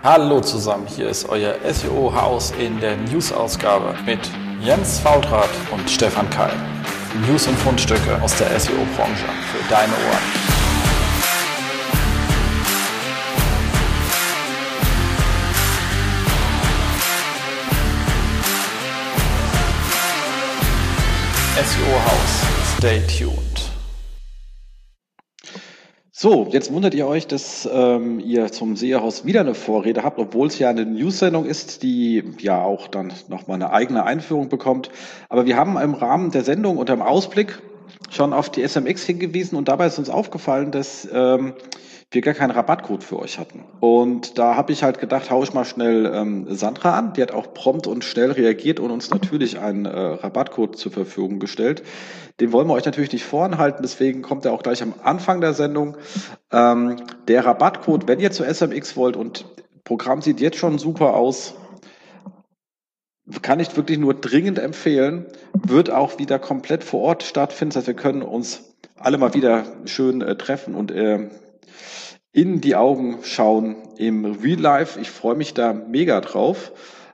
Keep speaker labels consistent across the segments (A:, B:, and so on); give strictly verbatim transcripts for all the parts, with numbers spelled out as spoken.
A: Hallo zusammen, hier ist euer S E O-Haus in der News-Ausgabe mit Jens Fautrat und Stefan Keil. News und Fundstücke aus der S E O-Branche für deine Ohren. S E O-Haus, stay tuned.
B: So, jetzt wundert ihr euch, dass ähm, ihr zum S E O-Haus wieder eine Vorrede habt, obwohl es ja eine News-Sendung ist, die ja auch dann nochmal eine eigene Einführung bekommt. Aber wir haben im Rahmen der Sendung unter dem Ausblick schon auf die S M X hingewiesen und dabei ist uns aufgefallen, dass ähm, wir gar keinen Rabattcode für euch hatten. Und da habe ich halt gedacht, hau ich mal schnell ähm, Sandra an. Die hat auch prompt und schnell reagiert und uns natürlich einen äh, Rabattcode zur Verfügung gestellt. Den wollen wir euch natürlich nicht vorenthalten, deswegen kommt er auch gleich am Anfang der Sendung. Ähm, der Rabattcode, wenn ihr zur S M X wollt und Programm sieht jetzt schon super aus, kann ich wirklich nur dringend empfehlen, wird auch wieder komplett vor Ort stattfinden. Das heißt, wir können uns alle mal wieder schön äh, treffen und äh, in die Augen schauen im Real Life. Ich freue mich da mega drauf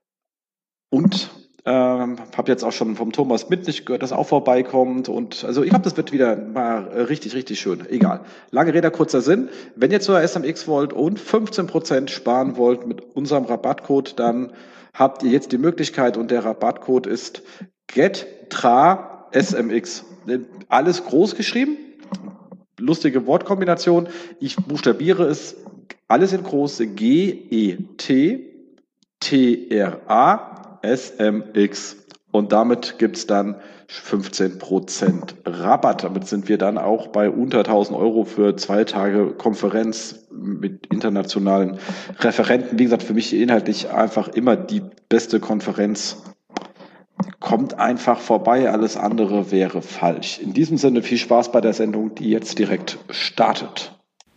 B: und ähm, habe jetzt auch schon vom Thomas Mitnick gehört, dass er auch vorbeikommt und also ich glaube, das wird wieder mal richtig, richtig schön. Egal. Lange Rede, kurzer Sinn. Wenn ihr zur S M X wollt und fünfzehn Prozent sparen wollt mit unserem Rabattcode, dann habt ihr jetzt die Möglichkeit und der Rabattcode ist G E T T R A S M X. Alles groß geschrieben. Lustige Wortkombination. Ich buchstabiere es alles in große G E T T R A S M X. Und damit gibt's dann fünfzehn Prozent Rabatt. Damit sind wir dann auch bei unter tausend Euro für zwei Tage Konferenz mit internationalen Referenten. Wie gesagt, für mich inhaltlich einfach immer die beste Konferenz. Kommt einfach vorbei, alles andere wäre falsch. In diesem Sinne viel Spaß bei der Sendung, die jetzt direkt startet.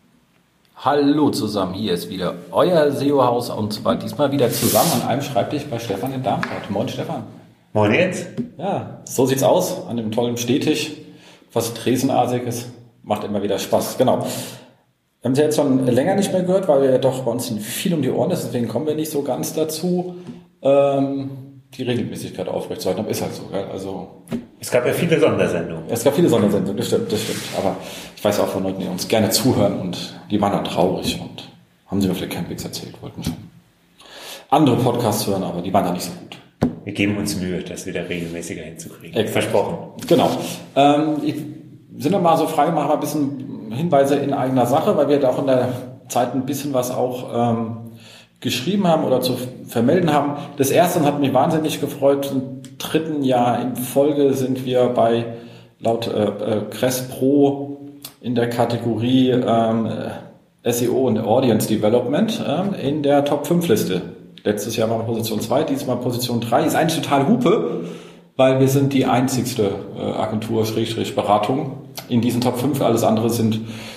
A: Hallo zusammen, hier ist wieder euer S E O-Haus und zwar diesmal wieder zusammen an einem Schreibtisch bei Stefan in Darmstadt. Moin Stefan.
C: Moin jetzt.
A: Ja, so sieht's aus, an dem tollen Stehtisch, was Tresenartiges, macht immer wieder Spaß, genau. Wir haben sie jetzt schon länger nicht mehr gehört, weil wir ja doch bei uns viel um die Ohren ist, deswegen kommen wir nicht so ganz dazu, ähm, die Regelmäßigkeit aufrechtzuerhalten, aber ist halt so, gell? Also
C: es gab ja viele Sondersendungen.
A: Es gab viele Sondersendungen, das stimmt, das stimmt. Aber ich weiß auch von Leuten, die uns gerne zuhören und die waren dann traurig und haben sie mir vielleicht Campings erzählt, wollten schon andere Podcasts hören, aber die waren dann nicht so gut.
C: Wir geben uns Mühe, das wieder regelmäßiger hinzukriegen.
A: Exakt.
C: Versprochen.
A: Genau. Ähm, ich sind noch mal so frei gemacht, mal ein bisschen Hinweise in eigener Sache, weil wir da auch in der Zeit ein bisschen was auch ähm, geschrieben haben oder zu vermelden haben. Das erste hat mich wahnsinnig gefreut. Im dritten Jahr in Folge sind wir bei laut äh, äh, Cress Pro in der Kategorie ähm, S E O und Audience Development äh, in der Top fünf Liste. Letztes Jahr war wir Position zwei, diesmal Position drei. Ist eigentlich total Hupe, weil wir sind die einzigste äh, Agentur, Schrägstrich Beratung in diesen Top fünf. Alles andere sind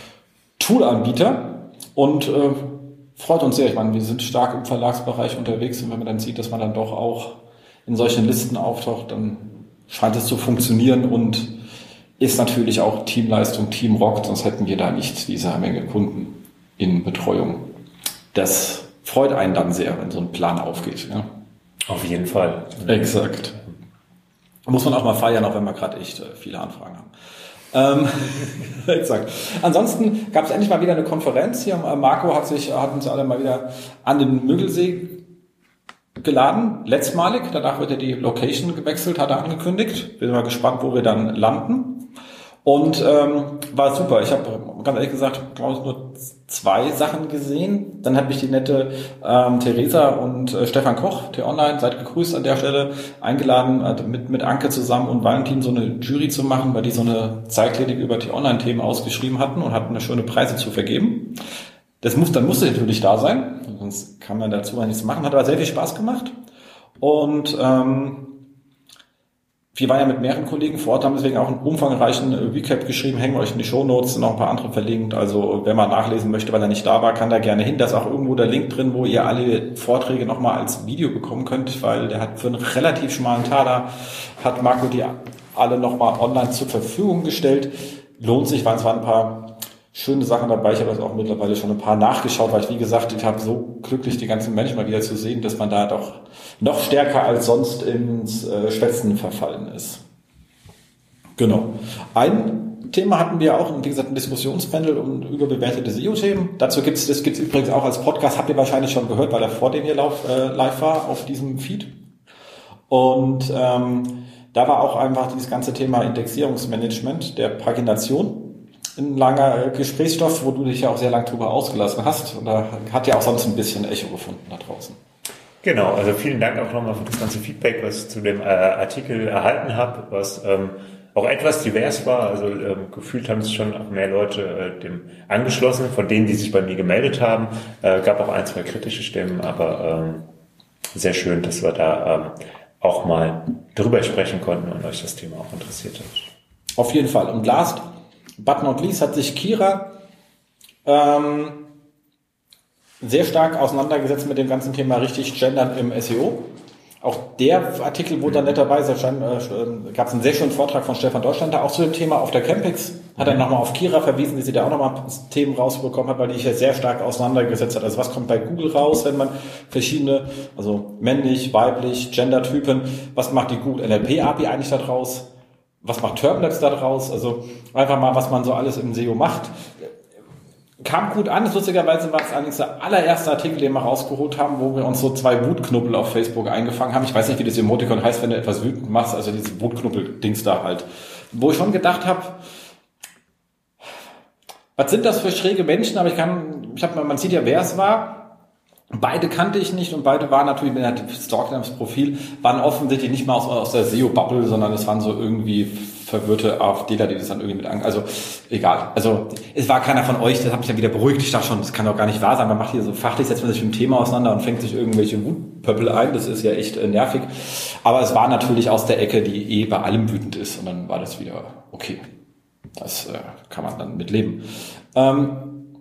A: Toolanbieter und äh, freut uns sehr. Ich meine, wir sind stark im Verlagsbereich unterwegs und wenn man dann sieht, dass man dann doch auch in solchen Listen auftaucht, dann scheint es zu funktionieren und ist natürlich auch Teamleistung, Team rockt, sonst hätten wir da nicht diese Menge Kunden in Betreuung. Das freut einen dann sehr, wenn so ein Plan aufgeht. Ja.
C: Auf jeden Fall.
A: Exakt. Muss man auch mal feiern, auch wenn wir gerade echt viele Anfragen haben. Ähm, exakt. Ansonsten gab es endlich mal wieder eine Konferenz hier. Marco hat sich, hat uns alle mal wieder an den Müggelsee geladen, letztmalig. Danach wird ja die Location gewechselt, hat er angekündigt. Bin mal gespannt, wo wir dann landen. Und ähm, war super. Ich habe ganz ehrlich gesagt, glaube ich, nur zwei Sachen gesehen. Dann hat mich die nette ähm, Theresa und äh, Stefan Koch, T-Online, seid gegrüßt an der Stelle, eingeladen, äh, mit mit Anke zusammen und Valentin so eine Jury zu machen, weil die so eine Zeitklinik über T-Online-Themen ausgeschrieben hatten und hatten eine schöne Preise zu vergeben. Das muss, dann musste natürlich da sein, sonst kann man dazu nichts machen. Hat aber sehr viel Spaß gemacht. Und ähm, wir waren ja mit mehreren Kollegen vor Ort, haben deswegen auch einen umfangreichen Recap geschrieben, hängen wir euch in die Shownotes, sind noch ein paar andere verlinkt. Also wer mal nachlesen möchte, weil er nicht da war, kann da gerne hin. Da ist auch irgendwo der Link drin, wo ihr alle Vorträge nochmal als Video bekommen könnt, weil der hat für einen relativ schmalen Taler, hat Marco die alle nochmal online zur Verfügung gestellt. Lohnt sich, weil es waren ein paar schöne Sachen dabei. Ich habe jetzt auch mittlerweile schon ein paar nachgeschaut, weil ich, wie gesagt, ich habe so glücklich, die ganzen Menschen mal wieder zu sehen, dass man da doch noch stärker als sonst ins äh, Schwätzen verfallen ist. Genau. Ein Thema hatten wir auch, wie gesagt, ein Diskussionspanel um überbewertete S E O-Themen. Dazu gibt es, das gibt es übrigens auch als Podcast, habt ihr wahrscheinlich schon gehört, weil er vor dem hier lauf, äh, live war auf diesem Feed. Und ähm, da war auch einfach dieses ganze Thema Indexierungsmanagement der Pagination ein langer Gesprächsstoff, wo du dich ja auch sehr lang drüber ausgelassen hast. Und da hat ja auch sonst ein bisschen Echo gefunden da draußen.
C: Genau, also vielen Dank auch nochmal für das ganze Feedback, was ich zu dem äh, Artikel erhalten habe, was ähm, auch etwas divers war. Also ähm, gefühlt haben sich schon auch mehr Leute äh, dem angeschlossen, von denen, die sich bei mir gemeldet haben. Äh, gab auch ein, zwei kritische Stimmen, aber ähm, sehr schön, dass wir da ähm, auch mal drüber sprechen konnten und euch das Thema auch interessiert hat.
A: Auf jeden Fall. Und last but not least hat sich Kira ähm, sehr stark auseinandergesetzt mit dem ganzen Thema richtig Gendern im S E O. Auch der Artikel wurde dann netterweise, äh, gab es einen sehr schönen Vortrag von Stefan Deutschlander, auch zu dem Thema auf der Campix. Hat er nochmal auf Kira verwiesen, die sie da auch nochmal Themen rausbekommen hat, weil die sich ja sehr stark auseinandergesetzt hat. Also was kommt bei Google raus, wenn man verschiedene, also männlich, weiblich, Gendertypen, was macht die Google N L P A P I eigentlich da draus? Was macht Termlabs da draus? Also einfach mal, was man so alles im S E O macht. Kam gut an. Lustigerweise war es allerdings der allererste Artikel, den wir rausgeholt haben, wo wir uns so zwei Wutknubbel auf Facebook eingefangen haben. Ich weiß nicht, wie das Emoticon heißt, wenn du etwas wütend machst, also diese Wutknubbel-Dings da halt. Wo ich schon gedacht habe, was sind das für schräge Menschen? Aber ich kann, ich hab, man sieht ja, wer es war. Beide kannte ich nicht und beide waren natürlich, wenn er stalkt das Profil, waren offensichtlich nicht mal aus, aus der S E O-Bubble, sondern es waren so irgendwie verwirrte AfDler, die das dann irgendwie mit an, also egal. Also es war keiner von euch, das hat mich dann wieder beruhigt. Ich dachte schon, das kann doch gar nicht wahr sein. Man macht hier so fachlich, setzt man sich mit dem Thema auseinander und fängt sich irgendwelche Wutpöppel ein. Das ist ja echt äh, nervig. Aber es war natürlich aus der Ecke, die eh bei allem wütend ist und dann war das wieder okay. Das äh, kann man dann mit leben. Ähm,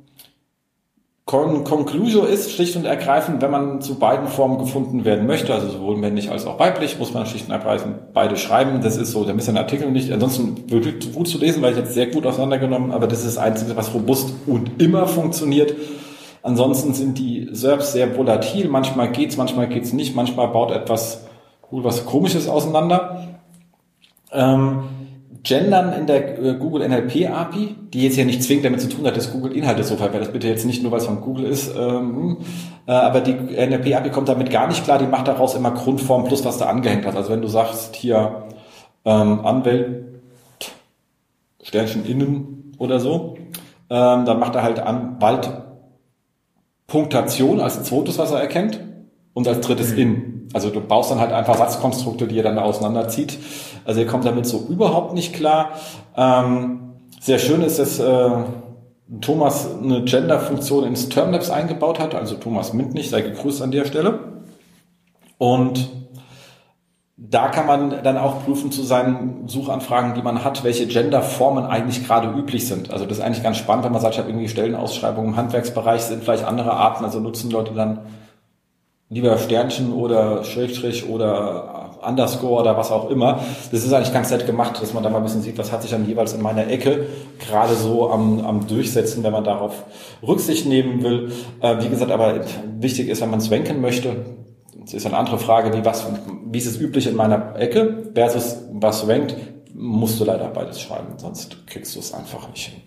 A: Con- Conclusio ist schlicht und ergreifend, wenn man zu beiden Formen gefunden werden möchte, also sowohl männlich als auch weiblich, muss man schlicht und ergreifend beide schreiben. Das ist so, da ist ein Artikel nicht, ansonsten wirklich gut zu lesen, weil ich jetzt sehr gut auseinandergenommen, aber das ist das Einzige, was robust und immer funktioniert. Ansonsten sind die S E R Ps sehr volatil, manchmal geht's, manchmal geht's nicht, manchmal baut etwas cool, was Komisches auseinander. Ähm, Gendern in der äh, Google N L P A P I, die jetzt ja nicht zwingend damit zu tun hat, dass Google Inhalte so verwendet. Das bitte jetzt nicht nur, weil es von Google ist. Ähm, äh, aber die N L P A P I kommt damit gar nicht klar. Die macht daraus immer Grundform plus, was da angehängt hat. Also wenn du sagst, hier ähm, Anwalt, Sternchen innen oder so, ähm, dann macht er halt Anwalt Punktation als zweites, was er erkennt. Und als drittes mhm. in. Also du baust dann halt einfach Satzkonstrukte, die er dann auseinanderzieht. Also ihr kommt damit so überhaupt nicht klar. Ähm, sehr schön ist, dass äh, Thomas eine Gender-Funktion ins Termlabs eingebaut hat. Also Thomas Mintnich, sei gegrüßt an der Stelle. Und da kann man dann auch prüfen zu seinen Suchanfragen, die man hat, welche Genderformen eigentlich gerade üblich sind. Also das ist eigentlich ganz spannend, wenn man sagt, ich habe irgendwie Stellenausschreibungen im Handwerksbereich, sind vielleicht andere Arten, also nutzen Leute dann lieber Sternchen oder Schrägstrich oder Underscore oder was auch immer. Das ist eigentlich ganz nett gemacht, dass man da mal ein bisschen sieht, was hat sich dann jeweils in meiner Ecke gerade so am, am Durchsetzen, wenn man darauf Rücksicht nehmen will. Äh, wie gesagt, aber wichtig ist, wenn man es ranken möchte, das ist eine andere Frage, wie was, wie ist es üblich in meiner Ecke versus was rankt, musst du leider beides schreiben, sonst kriegst du es einfach nicht hin.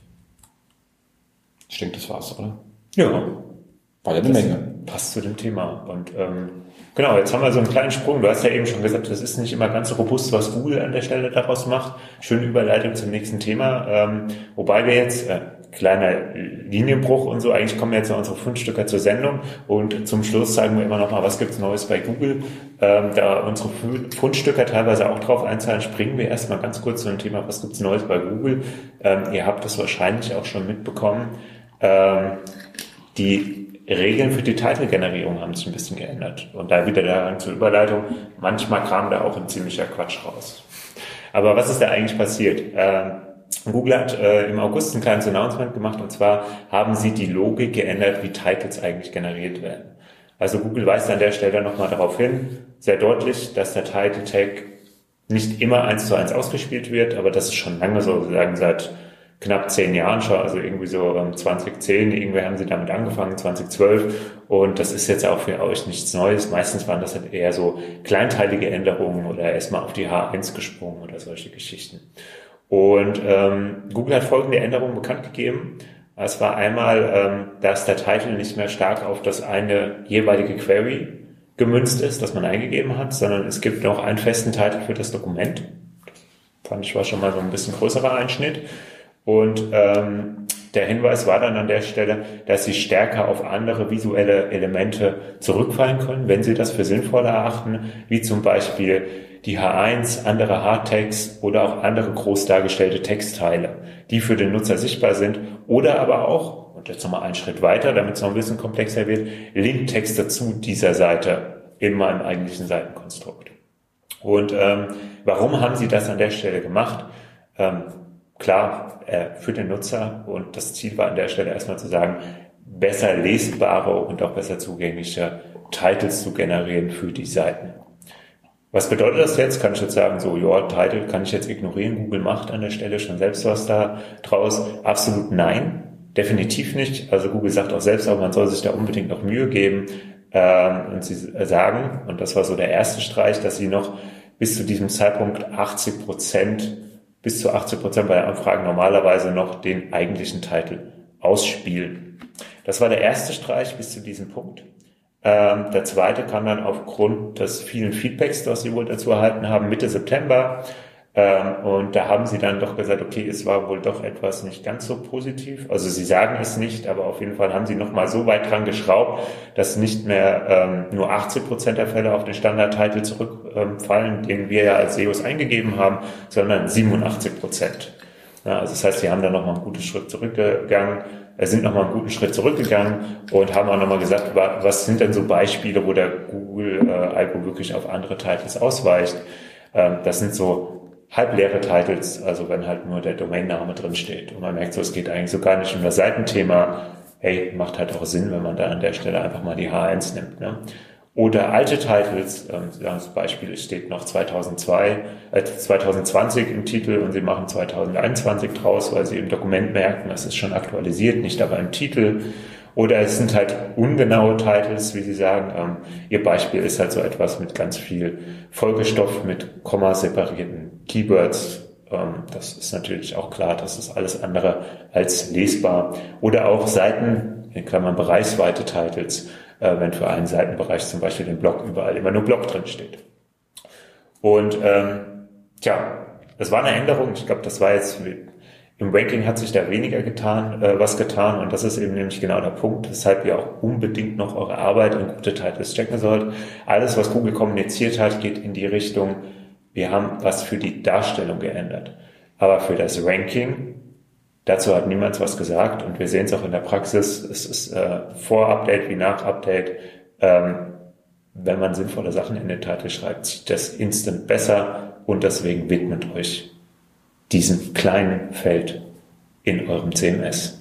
A: Ich denke, das war's, oder?
C: Ja.
A: War ja eine
C: das
A: Menge.
C: Passt zu dem Thema. Und ähm, genau, jetzt haben wir so einen kleinen Sprung. Du hast ja eben schon gesagt, das ist nicht immer ganz so robust, was Google an der Stelle daraus macht. Schöne Überleitung zum nächsten Thema. Ähm, wobei wir jetzt, äh, kleiner Linienbruch und so, eigentlich kommen jetzt noch unsere Fundstücke zur Sendung und zum Schluss zeigen wir immer noch mal, was gibt's Neues bei Google. Ähm, da unsere Fundstücke teilweise auch drauf einzahlen, springen wir erstmal ganz kurz zu dem Thema, was gibt's Neues bei Google. Ähm, ihr habt das wahrscheinlich auch schon mitbekommen. Ähm, die Regeln für die Title-Generierung haben sich ein bisschen geändert. Und da wieder der zur Überleitung, manchmal kam da auch ein ziemlicher Quatsch raus. Aber was ist da eigentlich passiert? Ähm, Google hat äh, im August ein kleines Announcement gemacht, und zwar haben sie die Logik geändert, wie Titles eigentlich generiert werden. Also Google weist an der Stelle nochmal darauf hin, sehr deutlich, dass der Title-Tag nicht immer eins zu eins ausgespielt wird, aber das ist schon lange so, sagen seit knapp zehn Jahren schon, also irgendwie so zwanzig zehn, irgendwie haben sie damit angefangen, zwanzig zwölf, und das ist jetzt auch für euch nichts Neues. Meistens waren das halt eher so kleinteilige Änderungen oder erstmal auf die H eins gesprungen oder solche Geschichten. Und ähm, Google hat folgende Änderungen bekannt gegeben. Es war einmal, ähm, dass der Titel nicht mehr stark auf das eine jeweilige Query gemünzt ist, das man eingegeben hat, sondern es gibt noch einen festen Titel für das Dokument. Das fand ich war schon mal so ein bisschen größerer Einschnitt. Und ähm, der Hinweis war dann an der Stelle, dass Sie stärker auf andere visuelle Elemente zurückfallen können, wenn Sie das für sinnvoll erachten, wie zum Beispiel die H eins, andere Hardtext oder auch andere groß dargestellte Textteile, die für den Nutzer sichtbar sind, oder aber auch, und jetzt nochmal einen Schritt weiter, damit es noch ein bisschen komplexer wird, Linktexte zu dieser Seite in meinem eigentlichen Seitenkonstrukt. Und ähm, warum haben Sie das an der Stelle gemacht? Ähm, Klar, äh, für den Nutzer, und das Ziel war an der Stelle erstmal zu sagen, besser lesbare und auch besser zugängliche Titles zu generieren für die Seiten. Was bedeutet das jetzt? Kann ich jetzt sagen, so, ja, Title kann ich jetzt ignorieren, Google macht an der Stelle schon selbst was da draus? Absolut nein, definitiv nicht. Also Google sagt auch selbst, aber man soll sich da unbedingt noch Mühe geben. Ähm, und sie sagen, und das war so der erste Streich, dass sie noch bis zu diesem Zeitpunkt achtzig Prozent bis zu achtzig Prozent bei der Anfrage normalerweise noch den eigentlichen Titel ausspielen. Das war der erste Streich bis zu diesem Punkt. Ähm, der zweite kam dann aufgrund des vielen Feedbacks, das sie wohl dazu erhalten haben, Mitte September. Ähm, und da haben sie dann doch gesagt, okay, es war wohl doch etwas nicht ganz so positiv. Also sie sagen es nicht, aber auf jeden Fall haben sie nochmal so weit dran geschraubt, dass nicht mehr ähm, nur achtzig Prozent der Fälle auf den Standard-Titel zurückfallen, ähm, den wir ja als S E Os eingegeben haben, sondern siebenundachtzig Prozent. Ja, also das heißt, sie haben dann nochmal einen guten Schritt zurückgegangen, äh, sind nochmal einen guten Schritt zurückgegangen und haben auch nochmal gesagt, was sind denn so Beispiele, wo der Google-Algo äh, wirklich auf andere Titles ausweicht. Ähm, das sind so halbleere Titles, also wenn halt nur der Domainname drin steht und man merkt so, es geht eigentlich so gar nicht um das Seitenthema. Hey, macht halt auch Sinn, wenn man da an der Stelle einfach mal die H eins nimmt, ne? Oder alte Titles, ähm, zum Beispiel, es steht noch zweitausendzwei, äh, zwanzig zwanzig im Titel und sie machen zwanzig einundzwanzig draus, weil sie im Dokument merken, das ist schon aktualisiert, nicht aber im Titel. Oder es sind halt ungenaue Titles, wie Sie sagen. Ähm, Ihr Beispiel ist halt so etwas mit ganz viel Folgestoff, mit kommaseparierten Keywords. Ähm, das ist natürlich auch klar, das ist alles andere als lesbar. Oder auch Seiten, in Klammern bereichsweite Titles, äh, wenn für einen Seitenbereich zum Beispiel den Blog überall immer nur Blog drin steht. Und ähm, tja, das war eine Änderung. Ich glaube, das war jetzt... Im Ranking hat sich da weniger getan, äh, was getan, und das ist eben nämlich genau der Punkt, weshalb ihr auch unbedingt noch eure Arbeit in gute Titles checken sollt. Alles, was Google kommuniziert hat, geht in die Richtung, wir haben was für die Darstellung geändert. Aber für das Ranking, dazu hat niemand was gesagt, und wir sehen es auch in der Praxis, es ist äh, vor Update wie nach Update, ähm, wenn man sinnvolle Sachen in den Titel schreibt, sieht das instant besser, und deswegen widmet euch diesem kleinen Feld in eurem C M S.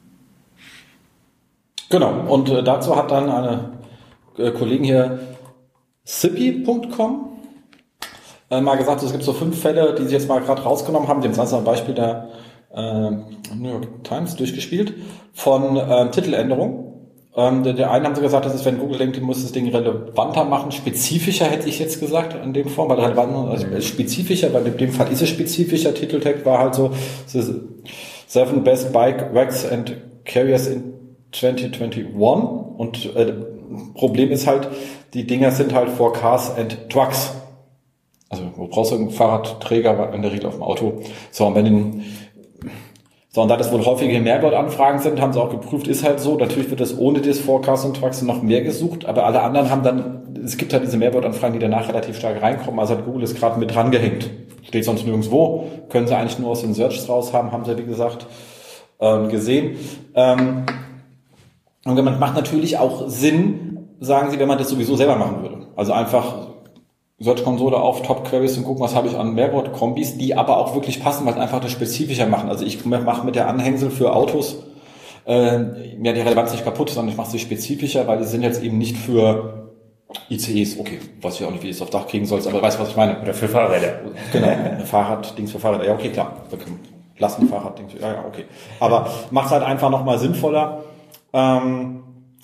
A: Genau, und äh, dazu hat dann eine äh, Kollegin hier, sippy punkt com, äh, mal gesagt, es gibt so fünf Fälle, die sie jetzt mal gerade rausgenommen haben. Die haben jetzt ein Beispiel der äh, New York Times durchgespielt von äh, Titeländerung. Ähm, der, der eine haben sie gesagt, das ist, wenn Google denkt, die muss das Ding relevanter machen, spezifischer, hätte ich jetzt gesagt, in dem Form, weil relevant, also spezifischer, weil in dem Fall ist es spezifischer. Titeltag war halt so, seven best bike racks and carriers in twenty twenty-one, und äh, Problem ist halt, die Dinger sind halt for cars and trucks. Also, wo brauchst du einen Fahrradträger in der Regel auf dem Auto? So, und wenn den So, und da das wohl häufige Mehrwertanfragen sind, haben sie auch geprüft, ist halt so. Natürlich wird das ohne das Forecast und Trucks noch mehr gesucht, aber alle anderen haben dann, es gibt halt diese Mehrwertanfragen, die danach relativ stark reinkommen. Also hat Google ist gerade mit dran gehängt. Steht sonst nirgendwo. Können sie eigentlich nur aus den Searches raus haben, haben sie, wie gesagt, ähm, gesehen. Ähm, und man macht natürlich auch Sinn, sagen sie, wenn man das sowieso selber machen würde. Also einfach Search-Konsole auf Top-Queries und gucken, was habe ich an Mehrwort-Kombis, die aber auch wirklich passen, weil einfach das spezifischer machen. Also ich mache mit der Anhängsel für Autos äh, ja die Relevanz nicht kaputt, sondern ich mache sie spezifischer, weil die sind jetzt eben nicht für I C Es, okay, weiß ich auch nicht, wie ich es aufs Dach kriegen soll, aber weißt du, was ich meine?
C: Oder für Fahrräder.
A: Genau, Fahrrad, Dings für Fahrräder, ja okay, klar. Lastenfahrrad, denke ich. Ja, ja, okay. Aber macht halt einfach nochmal sinnvoller. Ähm,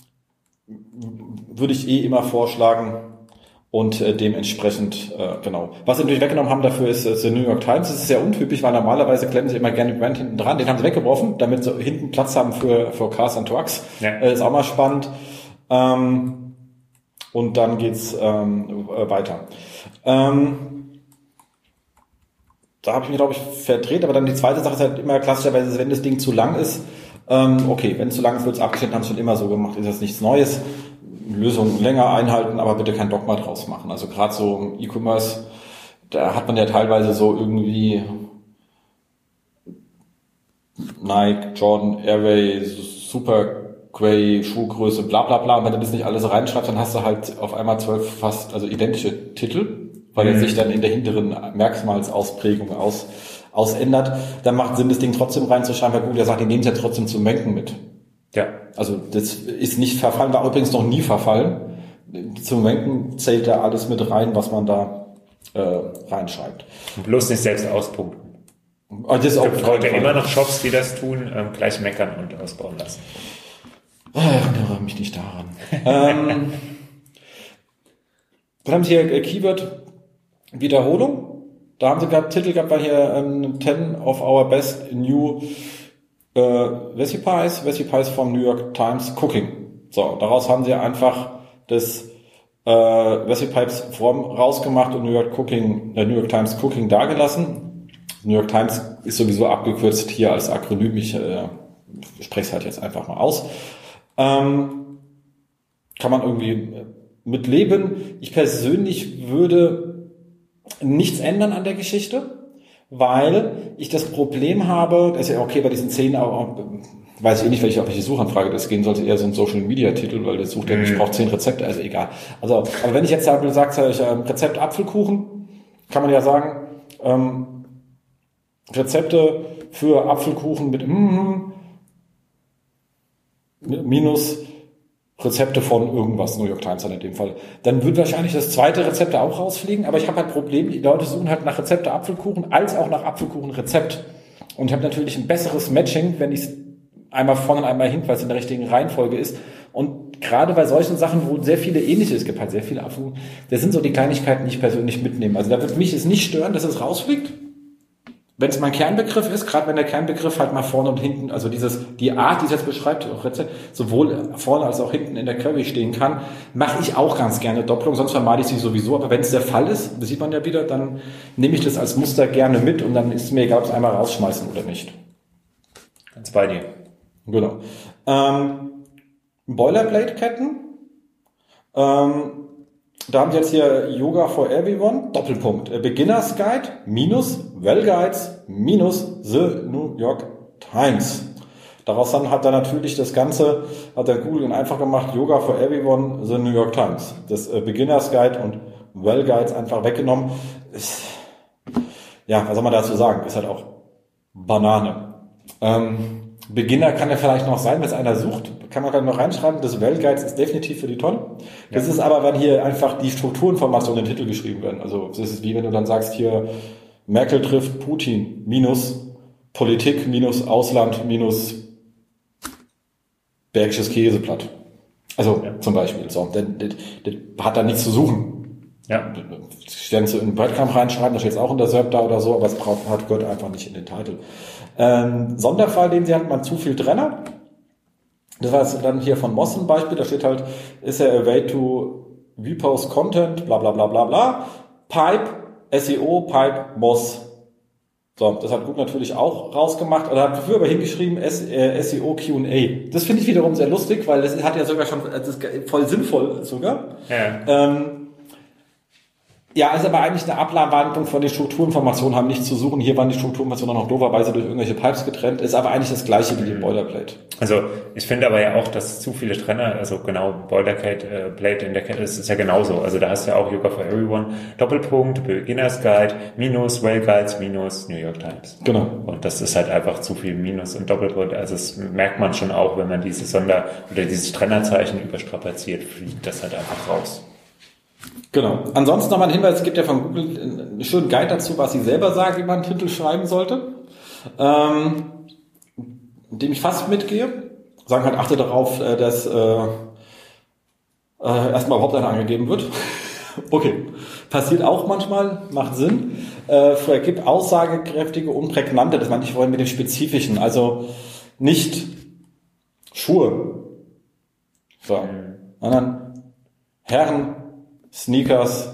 A: würde ich eh immer vorschlagen. Und äh, dementsprechend, äh, genau. Was sie natürlich weggenommen haben dafür ist äh, The New York Times. Das ist sehr untypisch, weil normalerweise klemmen sie immer gerne Brand hinten dran. Den haben sie weggeworfen, damit sie hinten Platz haben für, für Cars and Trucks. Ja. Äh, ist auch mal spannend. Ähm, und dann geht's ähm, weiter. Ähm, da habe ich mich, glaube ich, verdreht. Aber dann die zweite Sache ist halt immer klassischerweise, wenn das Ding zu lang ist. Ähm, okay, wenn es zu lang ist, wird es abgeschnitten, haben es schon immer so gemacht. Ist das nichts Neues. Lösung länger einhalten, aber bitte kein Dogma draus machen. Also gerade so im E-Commerce, da hat man ja teilweise so irgendwie Nike, Jordan, Airway, Super Quay, Schuhgröße, bla bla bla. Und wenn du das nicht alles reinschreibst, dann hast du halt auf einmal zwölf fast also identische Titel, weil er mhm. sich dann in der hinteren Merkmalsausprägung aus, ausändert. Dann macht Sinn, das Ding trotzdem reinzuschreiben, weil Google ja sagt, die nehmen es ja trotzdem zum Menken mit. Ja. Also das ist nicht verfallen, war übrigens noch nie verfallen. Zum Menken zählt da alles mit rein, was man da äh, reinschreibt.
C: Und bloß nicht selbst auspumpen.
A: Das ist auch
C: es gibt heute immer noch Shops, die das tun, ähm, gleich meckern und ausbauen lassen.
A: Erinnere mich nicht daran. ähm, dann haben sie hier äh, Keyword Wiederholung. Da haben sie gerade Titel gehabt, weil hier ähm, ten of our best new äh, Recipes, Recipes vom New York Times Cooking. So, daraus haben sie einfach das äh, Recipes Form rausgemacht und New York Cooking, äh, New York Times Cooking dagelassen. New York Times ist sowieso abgekürzt hier als Akronym. Ich äh, spreche es halt jetzt einfach mal aus. Ähm, kann man irgendwie mit leben. Ich persönlich würde nichts ändern an der Geschichte, weil ich das Problem habe, das ist ja okay bei diesen zehn, aber weiß ich eh nicht, welche, auf welche Suchanfrage das gehen sollte, eher so ein Social-Media-Titel, weil das sucht ja, ich brauche zehn Rezepte, also egal. Also, aber wenn ich jetzt sage, du sagst, ich, ähm, Rezept Apfelkuchen, kann man ja sagen, ähm, Rezepte für Apfelkuchen mit mm, minus Rezepte von irgendwas, New York Times dann in dem Fall. Dann wird wahrscheinlich das zweite Rezept da auch rausfliegen, aber ich habe halt Problem, die Leute suchen halt nach Rezepte Apfelkuchen als auch nach Apfelkuchen-Rezept. Und ich habe natürlich ein besseres Matching, wenn ich es einmal vorne und einmal hinten, weil es in der richtigen Reihenfolge ist. Und gerade bei solchen Sachen, wo sehr viele ähnliche, es gibt halt sehr viele Apfelkuchen, das sind so die Kleinigkeiten, die ich persönlich mitnehme. Also da wird mich es nicht stören, dass es rausfliegt. Wenn es mein Kernbegriff ist, gerade wenn der Kernbegriff halt mal vorne und hinten, also dieses, die Art, die es jetzt beschreibt, auch Rezept, sowohl vorne als auch hinten in der Query stehen kann, mache ich auch ganz gerne Doppelung, sonst vermeide ich sie sowieso. Aber wenn es der Fall ist, das sieht man ja wieder, dann nehme ich das als Muster gerne mit und dann ist es mir egal, ob es einmal rausschmeißen oder nicht.
C: Ganz bei dir.
A: Genau. Ähm, Boilerplate-Ketten. Ähm, Da haben Sie jetzt hier Yoga for Everyone, Doppelpunkt, Beginners Guide, minus, Well Guides, minus The New York Times. Daraus dann hat er natürlich das Ganze, hat der Google einfach gemacht, Yoga for Everyone, The New York Times. Das Beginners Guide und Well Guides einfach weggenommen. Ist, ja, was soll man dazu sagen? Ist halt auch Banane. Ähm, Beginner kann ja vielleicht noch sein, wenn es einer sucht, kann man gerade noch reinschreiben, das Well Guides ist definitiv für die Tonne. Das ja. ist aber, wenn hier einfach die Strukturinformationen in den Titel geschrieben werden. Also das ist wie wenn du dann sagst hier, Merkel trifft Putin, minus Politik, minus Ausland, minus Bergisches Käseblatt. Also ja. zum Beispiel. So, das, das, das hat da nichts zu suchen. Ja. Stellen Sie in den Breadcrumb reinschreiben, da steht es auch in der S E R P da oder so, aber es braucht, hat, gehört einfach nicht in den Titel. Ähm, Sonderfall, den sie hatten, man zu viel Trenner. Das war dann hier von Moss ein Beispiel, da steht halt, is there a way to repost content, bla bla bla bla bla, Pipe, S E O, Pipe, Moss. So, das hat Google natürlich auch rausgemacht, oder hat dafür aber hingeschrieben, S, äh, S E O Q und A. Das finde ich wiederum sehr lustig, weil das hat ja sogar schon, das ist voll sinnvoll sogar. Ja. Ähm, Ja, ist aber eigentlich eine Abwandlung von den Strukturinformationen, haben nichts zu suchen. Hier waren die Strukturinformationen noch dooferweise durch irgendwelche Pipes getrennt. Ist aber eigentlich das gleiche wie die Boilerplate.
C: Also ich finde aber ja auch, dass zu viele Trenner, also genau Boilerplate in der Kette, das ist ja genauso. Also da hast du ja auch Yoga for Everyone, Doppelpunkt, Beginners Guide, Minus, Well Guides, Minus, New York Times.
A: Genau.
C: Und das ist halt einfach zu viel Minus und Doppelpunkt. Also das merkt man schon auch, wenn man dieses Sonder- oder dieses Trennerzeichen überstrapaziert, fliegt das halt einfach raus.
A: Genau. Ansonsten nochmal ein Hinweis, es gibt ja von Google einen schönen Guide dazu, was sie selber sagen, wie man einen Titel schreiben sollte. ähm, dem ich fast mitgehe. Sagen halt, achte darauf, dass äh, äh, erstmal überhaupt einer angegeben wird. Okay, passiert auch manchmal, macht Sinn. Äh, vergibt aussagekräftige und prägnante, das meine ich vorhin mit dem Spezifischen, also nicht Schuhe, so, sondern Herren, Sneakers,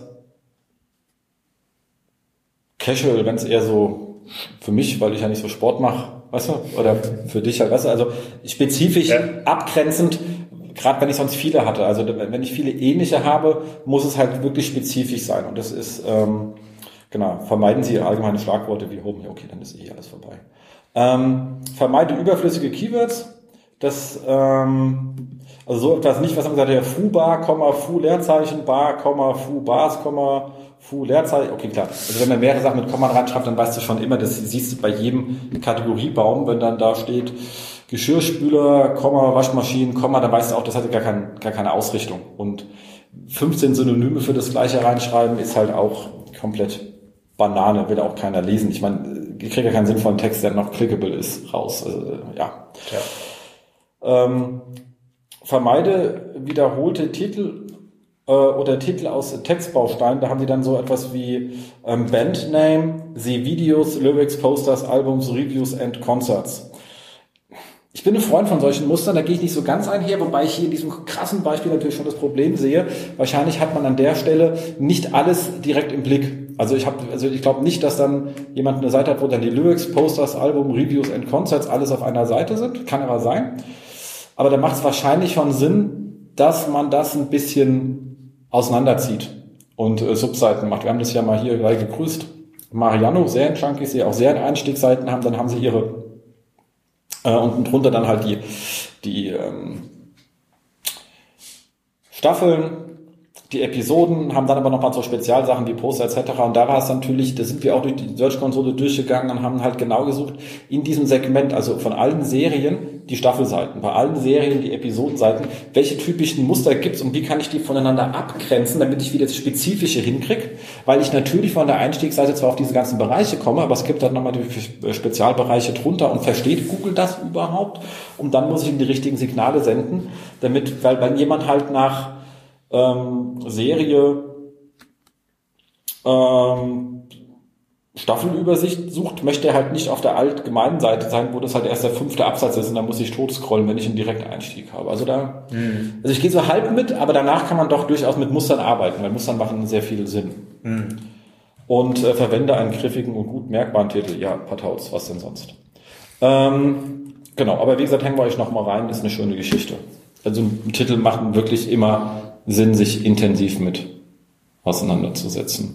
A: Casual, wenn es eher so für mich, weil ich ja nicht so Sport mache, weißt du, oder für dich halt, weißt du, also spezifisch, ja. abgrenzend, gerade wenn ich sonst viele hatte, also wenn ich viele ähnliche habe, muss es halt wirklich spezifisch sein und das ist, ähm, genau, vermeiden Sie allgemeine Schlagworte wie Home, okay, dann ist eh alles vorbei. Ähm, vermeide überflüssige Keywords, das, ähm, also so etwas nicht, was man gesagt hat, Fu-Bar, Fu, Leerzeichen, Bar, Fu, Bars, Fu, Leerzeichen, okay, klar. Also wenn man mehrere Sachen mit Komma reinschreibt, dann weißt du schon immer, das siehst du bei jedem Kategoriebaum, wenn dann da steht Geschirrspüler, Komma, Waschmaschinen, Komma, dann weißt du auch, das hat gar, kein, gar keine Ausrichtung. Und fünfzehn Synonyme für das Gleiche reinschreiben ist halt auch komplett Banane, will auch keiner lesen. Ich meine, ich kriege ja keinen sinnvollen Text, der noch clickable ist, raus. Also, ja. ja. Ähm, vermeide wiederholte Titel äh, oder Titel aus Textbausteinen. Da haben die dann so etwas wie ähm, Bandname, The Videos, Lyrics, Posters, Albums, Reviews and Concerts. Ich bin ein Freund von solchen Mustern, da gehe ich nicht so ganz einher, wobei ich hier in diesem krassen Beispiel natürlich schon das Problem sehe. Wahrscheinlich hat man an der Stelle nicht alles direkt im Blick. Also ich habe, also ich glaube nicht, dass dann jemand eine Seite hat, wo dann die Lyrics, Posters, Album, Reviews and Concerts alles auf einer Seite sind. Kann aber sein. Aber da macht es wahrscheinlich schon Sinn, dass man das ein bisschen auseinanderzieht und äh, Subseiten macht. Wir haben das ja mal hier gleich gegrüßt. Mariano, Serien-Junkies, die auch Serien-Einstiegsseiten haben, dann haben sie ihre Äh, und drunter dann halt die, die ähm, Staffeln, die Episoden, haben dann aber nochmal so Spezialsachen wie Poster et cetera. Und da war es natürlich, da sind wir auch durch die Search-Konsole durchgegangen und haben halt genau gesucht, in diesem Segment, also von allen Serien, die Staffelseiten, bei allen Serien die Episodenseiten, welche typischen Muster gibt's und wie kann ich die voneinander abgrenzen, damit ich wieder das Spezifische hinkriege, weil ich natürlich von der Einstiegsseite zwar auf diese ganzen Bereiche komme, aber es gibt dann nochmal die Spezialbereiche drunter und versteht Google das überhaupt? Und dann muss ich ihm die richtigen Signale senden, damit, weil wenn jemand halt nach ähm, Serie ähm, Staffelübersicht sucht, möchte er halt nicht auf der allgemeinen Seite sein, wo das halt erst der fünfte Absatz ist und dann muss ich tot scrollen, wenn ich einen Direkteinstieg habe. Also da, mhm. also ich gehe so halb mit, aber danach kann man doch durchaus mit Mustern arbeiten, weil Mustern machen sehr viel Sinn. Mhm. Und äh, verwende einen griffigen und gut merkbaren Titel. Ja, Partauts, was denn sonst? Ähm, genau, aber wie gesagt, hängen wir euch nochmal rein, ist eine schöne Geschichte. Also ein Titel macht wirklich immer Sinn, sich intensiv mit auseinanderzusetzen.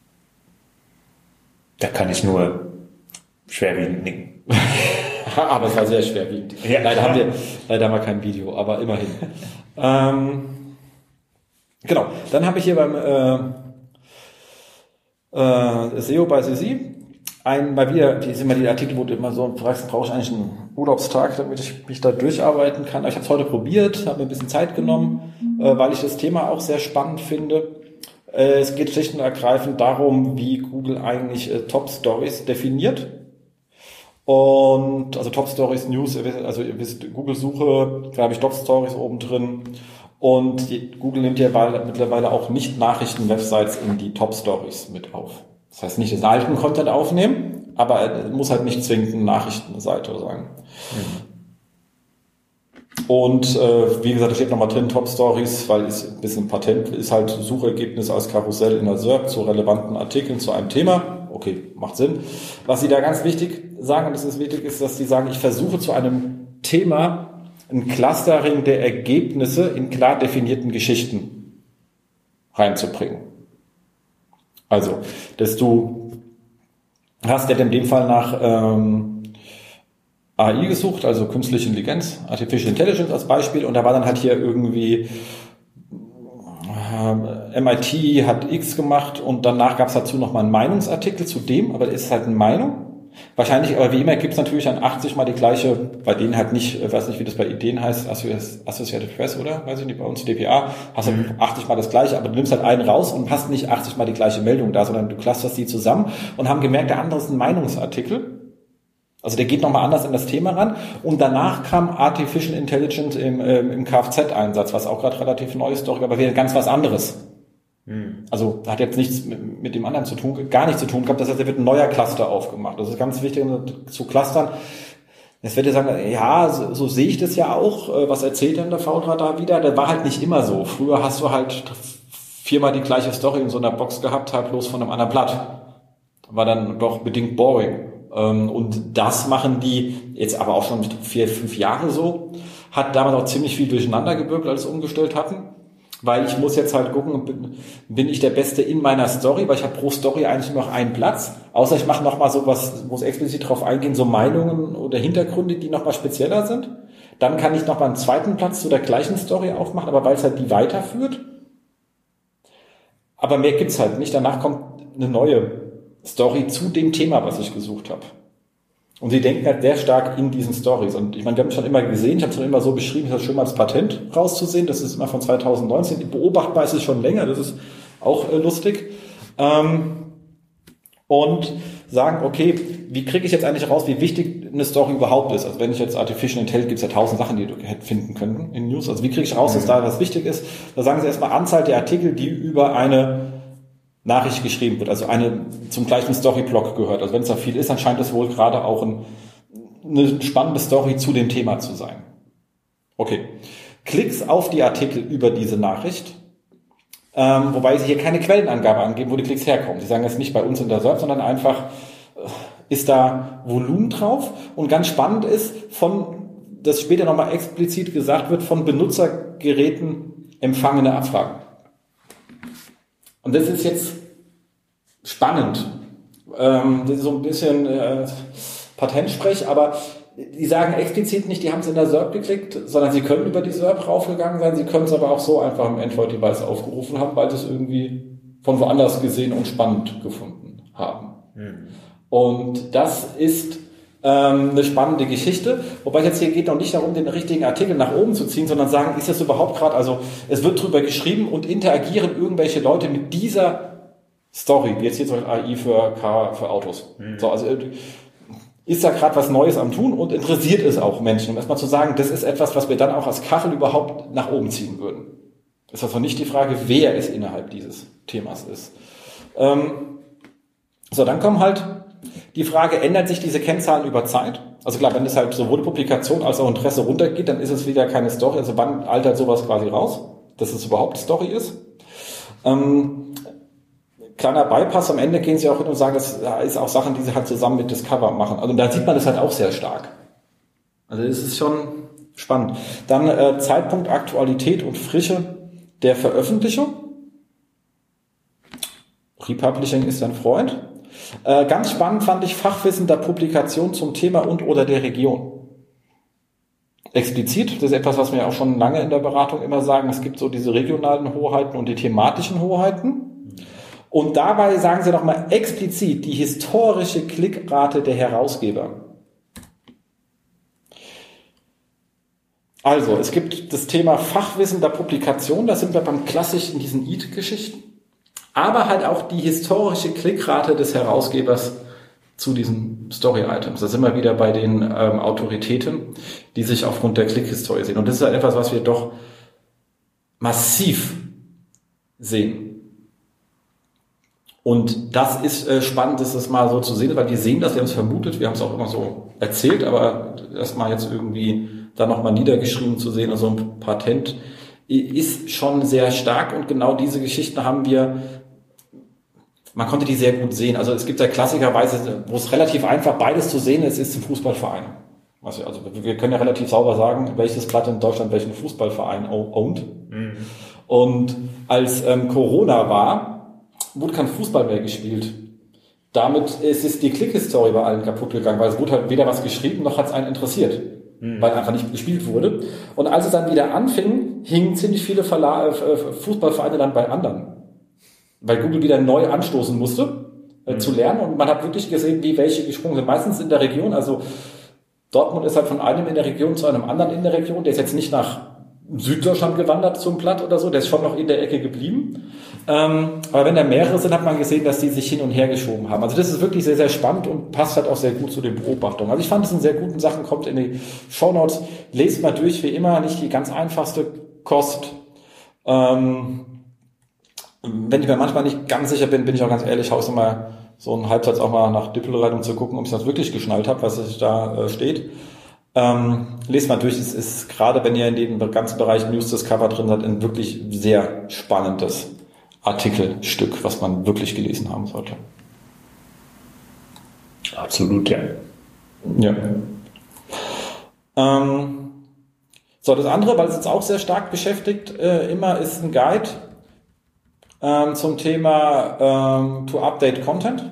C: Da kann ich nur schwerwiegend nicken.
A: Aber es war sehr schwerwiegend. Ja. Leider haben wir, leider haben wir kein Video, aber immerhin. ähm, genau. Dann habe ich hier beim äh, äh, S E O bei C C ein, mal wieder, die sind immer die Artikel, wo du immer so fragst, brauche ich eigentlich einen Urlaubstag, damit ich mich da durcharbeiten kann. Ich habe es heute probiert, habe mir ein bisschen Zeit genommen, äh, weil ich das Thema auch sehr spannend finde. Es geht schlicht und ergreifend darum, wie Google eigentlich äh, Top Stories definiert. Und also Top Stories News, also ihr wisst, Google-Suche, da habe ich Top Stories oben drin. Und die, Google nimmt ja mittlerweile auch nicht Nachrichten-Websites in die Top Stories mit auf. Das heißt nicht den alten Content aufnehmen, aber er muss halt nicht zwingend eine Nachrichtenseite sein. Mhm. Und äh, wie gesagt, da steht nochmal drin, Top Stories, weil es ein bisschen Patent ist halt Suchergebnis als Karussell in der S E R P zu relevanten Artikeln zu einem Thema. Okay, macht Sinn. Was sie da ganz wichtig sagen, und das ist wichtig, ist, dass sie sagen, ich versuche zu einem Thema ein Clustering der Ergebnisse in klar definierten Geschichten reinzubringen. Also, dass du hast ja in dem Fall nach ähm, A I gesucht, also künstliche Intelligenz, Artificial Intelligence als Beispiel, und da war dann halt hier irgendwie äh, M I T hat X gemacht und danach gab es dazu nochmal einen Meinungsartikel zu dem, aber das ist halt eine Meinung. Wahrscheinlich, aber wie immer gibt es natürlich dann achtzig mal die gleiche, bei denen halt nicht, ich weiß nicht, wie das bei Ideen heißt, Associated Press, oder? Weiß ich nicht, bei uns D P A, hast du mhm. achtzig mal das gleiche, aber du nimmst halt einen raus und hast nicht achtzig mal die gleiche Meldung da, sondern du clusterst die zusammen und haben gemerkt, der andere ist ein Meinungsartikel. Also der geht nochmal anders in das Thema ran. Und danach kam Artificial Intelligence im, ähm, im Kfz-Einsatz, was auch gerade relativ neu ist, doch aber wieder ganz was anderes. Hm. Also hat jetzt nichts mit, mit dem anderen zu tun, gar nichts zu tun gehabt. Das heißt, da wird ein neuer Cluster aufgemacht. Das ist ganz wichtig zu clustern. Jetzt wird ihr sagen, ja, so, so sehe ich das ja auch. Was erzählt denn der Faultrat da wieder? Das war halt nicht immer so. Früher hast du halt viermal die gleiche Story in so einer Box gehabt, halt bloß von einem anderen Blatt. War dann doch bedingt boring. Und das machen die jetzt aber auch schon vier, fünf Jahre so. Hat damals auch ziemlich viel durcheinander gewirkt, als sie umgestellt hatten. Weil ich muss jetzt halt gucken, bin, bin ich der Beste in meiner Story, weil ich habe pro Story eigentlich nur noch einen Platz. Außer ich mache nochmal so was, wo es explizit drauf eingehen, so Meinungen oder Hintergründe, die nochmal spezieller sind. Dann kann ich nochmal einen zweiten Platz zu der gleichen Story aufmachen, aber weil es halt die weiterführt. Aber mehr gibt's halt nicht. Danach kommt eine neue Story zu dem Thema, was ich gesucht habe. Und sie denken halt sehr stark in diesen Stories. Und ich meine, wir haben es schon immer gesehen, ich habe es schon immer so beschrieben, das ist schon mal das Patent rauszusehen. Das ist immer von zwanzig neunzehn. Beobachtbar ist es schon länger, das ist auch äh, lustig. Ähm, und sagen, okay, wie kriege ich jetzt eigentlich raus, wie wichtig eine Story überhaupt ist? Also wenn ich jetzt Artificial Intelligence, gibt es ja tausend Sachen, die du finden könnten in News. Also wie kriege ich raus, dass da was wichtig ist? Da sagen sie erstmal Anzahl der Artikel, die über eine Nachricht geschrieben wird, also eine zum gleichen Storyblock gehört. Also wenn es da viel ist, dann scheint es wohl gerade auch ein, eine spannende Story zu dem Thema zu sein. Okay. Klicks auf die Artikel über diese Nachricht, ähm, wobei sie hier keine Quellenangabe angeben, wo die Klicks herkommen. Sie sagen jetzt nicht bei uns in der S E R P, sondern einfach ist da Volumen drauf. Und ganz spannend ist, von, das später nochmal explizit gesagt wird, von Benutzergeräten empfangene Abfragen. Und das ist jetzt spannend. Ähm, das ist so ein bisschen äh, Patentsprech, aber die sagen explizit nicht, die haben es in der S E R P geklickt, sondern sie können über die S E R P raufgegangen sein, sie können es aber auch so einfach im Android-Device aufgerufen haben, weil sie es irgendwie von woanders gesehen und spannend gefunden haben. Mhm. Und das ist ähm, eine spannende Geschichte, wobei es jetzt hier geht noch nicht darum, den richtigen Artikel nach oben zu ziehen, sondern sagen, ist das überhaupt gerade, also es wird drüber geschrieben und interagieren irgendwelche Leute mit dieser Story, wie jetzt hier zum Beispiel A I für, Car, für Autos. Mhm. So, also ist da gerade was Neues am Tun und interessiert es auch Menschen, um erstmal zu sagen, das ist etwas, was wir dann auch als Kachel überhaupt nach oben ziehen würden. Ist also nicht die Frage, wer es innerhalb dieses Themas ist. Ähm, so, dann kommen halt die Frage, ändert sich diese Kennzahlen über Zeit? Also klar, wenn es halt sowohl Publikation als auch Interesse runtergeht, dann ist es wieder keine Story. Also wann altert sowas quasi raus, dass es überhaupt Story ist? Ähm, kleiner Bypass, am Ende gehen sie auch hin und sagen, das ist auch Sachen, die sie halt zusammen mit Discover machen. Also da sieht man das halt auch sehr stark. Also das ist schon spannend. Dann äh, Zeitpunkt, Aktualität und Frische der Veröffentlichung. Republishing ist ein Freund. Äh, ganz spannend fand ich Fachwissen der Publikation zum Thema und oder der Region. Explizit, das ist etwas, was wir auch schon lange in der Beratung immer sagen, es gibt so diese regionalen Hoheiten und die thematischen Hoheiten. Und dabei sagen sie nochmal explizit die historische Klickrate der Herausgeber. Also, es gibt das Thema Fachwissen der Publikation, da sind wir beim klassisch in diesen E A T-Geschichten. Aber halt auch die historische Klickrate des Herausgebers zu diesen Story-Items. Da sind wir wieder bei den ähm, Autoritäten, die sich aufgrund der Klick-Historie sehen. Und das ist halt etwas, was wir doch massiv sehen. Und das ist äh, spannend, das ist mal so zu sehen, weil wir sehen das, wir haben es vermutet, wir haben es auch immer so erzählt, aber erstmal jetzt irgendwie da nochmal niedergeschrieben zu sehen, also ein Patent ist schon sehr stark und genau diese Geschichten haben wir, man konnte die sehr gut sehen. Also es gibt ja klassikerweise, wo es relativ einfach beides zu sehen ist, ist ein Fußballverein. Also wir können ja relativ sauber sagen, welches Blatt in Deutschland welchen Fußballverein ownt. Mhm. Und als ähm, Corona war, wurde kein Fußball mehr gespielt. Damit ist es die Klick-Historie bei allen kaputt gegangen, weil es wurde halt weder was geschrieben, noch hat es einen interessiert. Weil einfach nicht gespielt wurde. Und als es dann wieder anfing, hingen ziemlich viele Verla- äh, Fußballvereine dann bei anderen. Weil Google wieder neu anstoßen musste, äh, mhm. zu lernen. Und man hat wirklich gesehen, wie welche gesprungen sind. Meistens in der Region. Also Dortmund ist halt von einem in der Region zu einem anderen in der Region. Der ist jetzt nicht nach Süddeutschland gewandert zum Blatt oder so, der ist schon noch in der Ecke geblieben. Ähm, aber wenn da mehrere sind, hat man gesehen, dass die sich hin und her geschoben haben. Also das ist wirklich sehr, sehr spannend und passt halt auch sehr gut zu den Beobachtungen. Also ich fand es in sehr guten Sachen, kommt in die Shownotes, lest mal durch, wie immer, nicht die ganz einfachste Kost. Ähm, wenn ich mir manchmal nicht ganz sicher bin, bin ich auch ganz ehrlich, haue ich mal so einen Halbsatz auch mal nach Dippel rein, um zu gucken, ob ich das wirklich geschnallt habe, was da äh, steht. Ähm, lest mal durch, es ist gerade, wenn ihr in dem ganzen Bereich News Discover drin seid, ein wirklich sehr spannendes Artikelstück, was man wirklich gelesen haben sollte.
C: Absolut, ja.
A: Ja. Ähm, so, das andere, weil es jetzt auch sehr stark beschäftigt, äh, immer ist ein Guide ähm, zum Thema ähm, to update Content.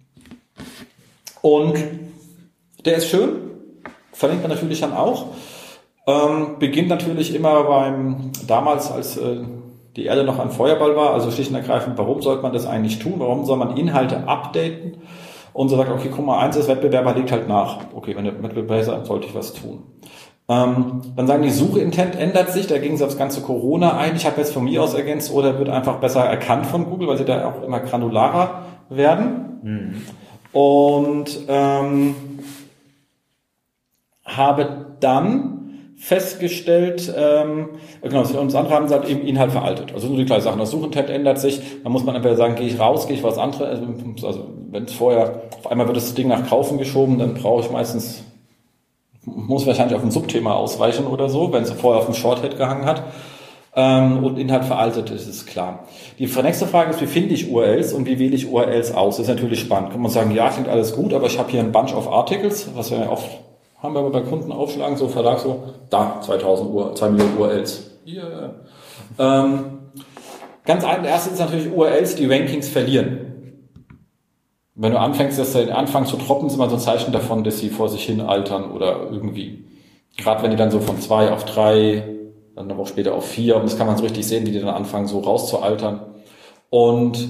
A: Und der ist schön. Verlinkt man natürlich dann auch. Ähm, beginnt natürlich immer beim, damals als äh, die Erde noch ein Feuerball war, also schlicht und ergreifend, warum sollte man das eigentlich tun? Warum soll man Inhalte updaten? Und so sagt, okay, guck mal, eins ist, Wettbewerber legt halt nach. Okay, wenn der Wettbewerber sagt, sollte ich was tun. Ähm, dann sagen die, Suchintent ändert sich, da ging es aufs ganze Corona ein. Ich habe jetzt von mir aus ergänzt, oder wird einfach besser erkannt von Google, weil sie da auch immer granularer werden. Mhm. Und ähm, habe dann festgestellt, ähm, genau, und das andere haben sie halt eben Inhalt veraltet. Also nur die kleinen Sachen. Das Suchintent ändert sich. Da muss man entweder sagen, gehe ich raus, gehe ich was anderes. Also wenn es vorher, auf einmal wird das Ding nach Kaufen geschoben, dann brauche ich meistens, muss wahrscheinlich auf ein Subthema ausweichen oder so, wenn es vorher auf dem Shorthead gehangen hat. Ähm, und Inhalt veraltet ist, ist klar. Die nächste Frage ist, wie finde ich U R Ls und wie wähle ich U R Ls aus? Das ist natürlich spannend. Kann man sagen, ja, klingt alles gut, aber ich habe hier ein Bunch of Articles, was wir ja oft haben wir aber bei Kunden aufschlagen, so Verlag, so, da, zweitausend Uhr, zwei Millionen U R Ls. Yeah. Ähm, ganz ein, erstes ist natürlich U R Ls, die Rankings verlieren. Wenn du anfängst, dass sie anfangen zu droppen, ist immer so ein Zeichen davon, dass sie vor sich hin altern oder irgendwie. Gerade wenn die dann so von zwei auf drei, dann eine Woche später auf vier, und das kann man so richtig sehen, wie die dann anfangen, so rauszualtern. Und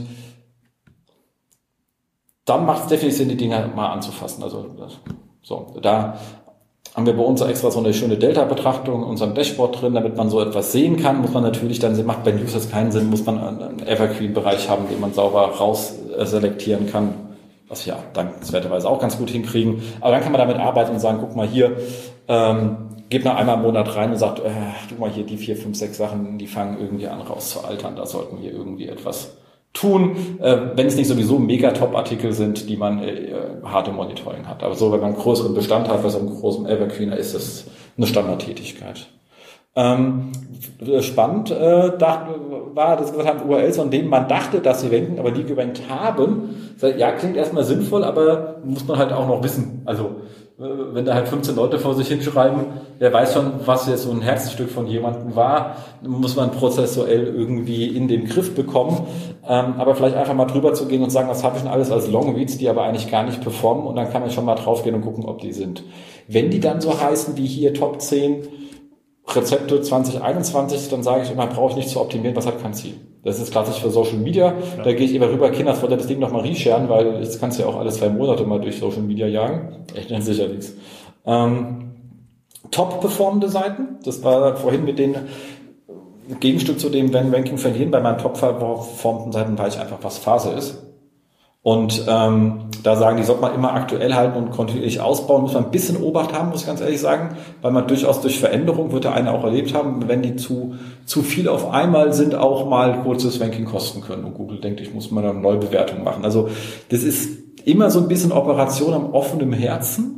A: dann macht es definitiv Sinn, die Dinger mal anzufassen. Also, so, da haben wir bei uns extra so eine schöne Delta-Betrachtung in unserem Dashboard drin, damit man so etwas sehen kann. Muss man natürlich dann, macht bei News jetzt keinen Sinn, muss man einen Evergreen-Bereich haben, den man sauber raus selektieren kann. Was wir ja dankenswerterweise auch ganz gut hinkriegen. Aber dann kann man damit arbeiten und sagen, guck mal hier, ähm, geht mal einmal im Monat rein und sagt, äh, guck mal hier, die vier, fünf, sechs Sachen, die fangen irgendwie an rauszualtern. Da sollten wir irgendwie etwas tun, äh, wenn es nicht sowieso Mega-Top-Artikel sind, die man äh, harte Monitoring hat. Aber so, wenn man einen größeren Bestand hat, was einem großen Evergreener ist, ist eine Standardtätigkeit. Ähm, spannend äh, dachte, war, dass wir gesagt haben, U R Ls, von denen man dachte, dass sie ranken, aber die gerankt haben. Ja, klingt erstmal sinnvoll, aber muss man halt auch noch wissen. Also wenn da halt fünfzehn Leute vor sich hinschreiben, wer weiß schon, was jetzt so ein Herzstück von jemandem war, muss man prozessuell irgendwie in den Griff bekommen. Ähm, aber vielleicht einfach mal drüber zu gehen und sagen, was habe ich denn alles als Longreads, die aber eigentlich gar nicht performen, und dann kann man schon mal drauf gehen und gucken, ob die sind. Wenn die dann so heißen wie hier Top zehn Rezepte zwanzig einundzwanzig, dann sage ich immer, brauche ich nicht zu optimieren, was hat kein Ziel. Das ist klassisch für Social Media. Ja. Da gehe ich immer rüber, Kinder, wollte das Ding noch mal resharen, weil jetzt kannst du ja auch alle zwei Monate mal durch Social Media jagen. Echt nicht sicher nichts. Ähm, top performende Seiten, das war vorhin mit den Gegenstück zu dem, wenn Ranking verlieren, bei meinen top performenden Seiten weiß ich einfach, was Phase ist. Und ähm, da sagen, die sollte man immer aktuell halten und kontinuierlich ausbauen. Muss man ein bisschen Obacht haben, muss ich ganz ehrlich sagen, weil man durchaus durch Veränderung, wird der eine auch erlebt haben, wenn die zu zu viel auf einmal sind, auch mal kurzes Ranking kosten können. Und Google denkt, ich muss mal eine Neubewertung machen. Also das ist immer so ein bisschen Operation am offenen Herzen.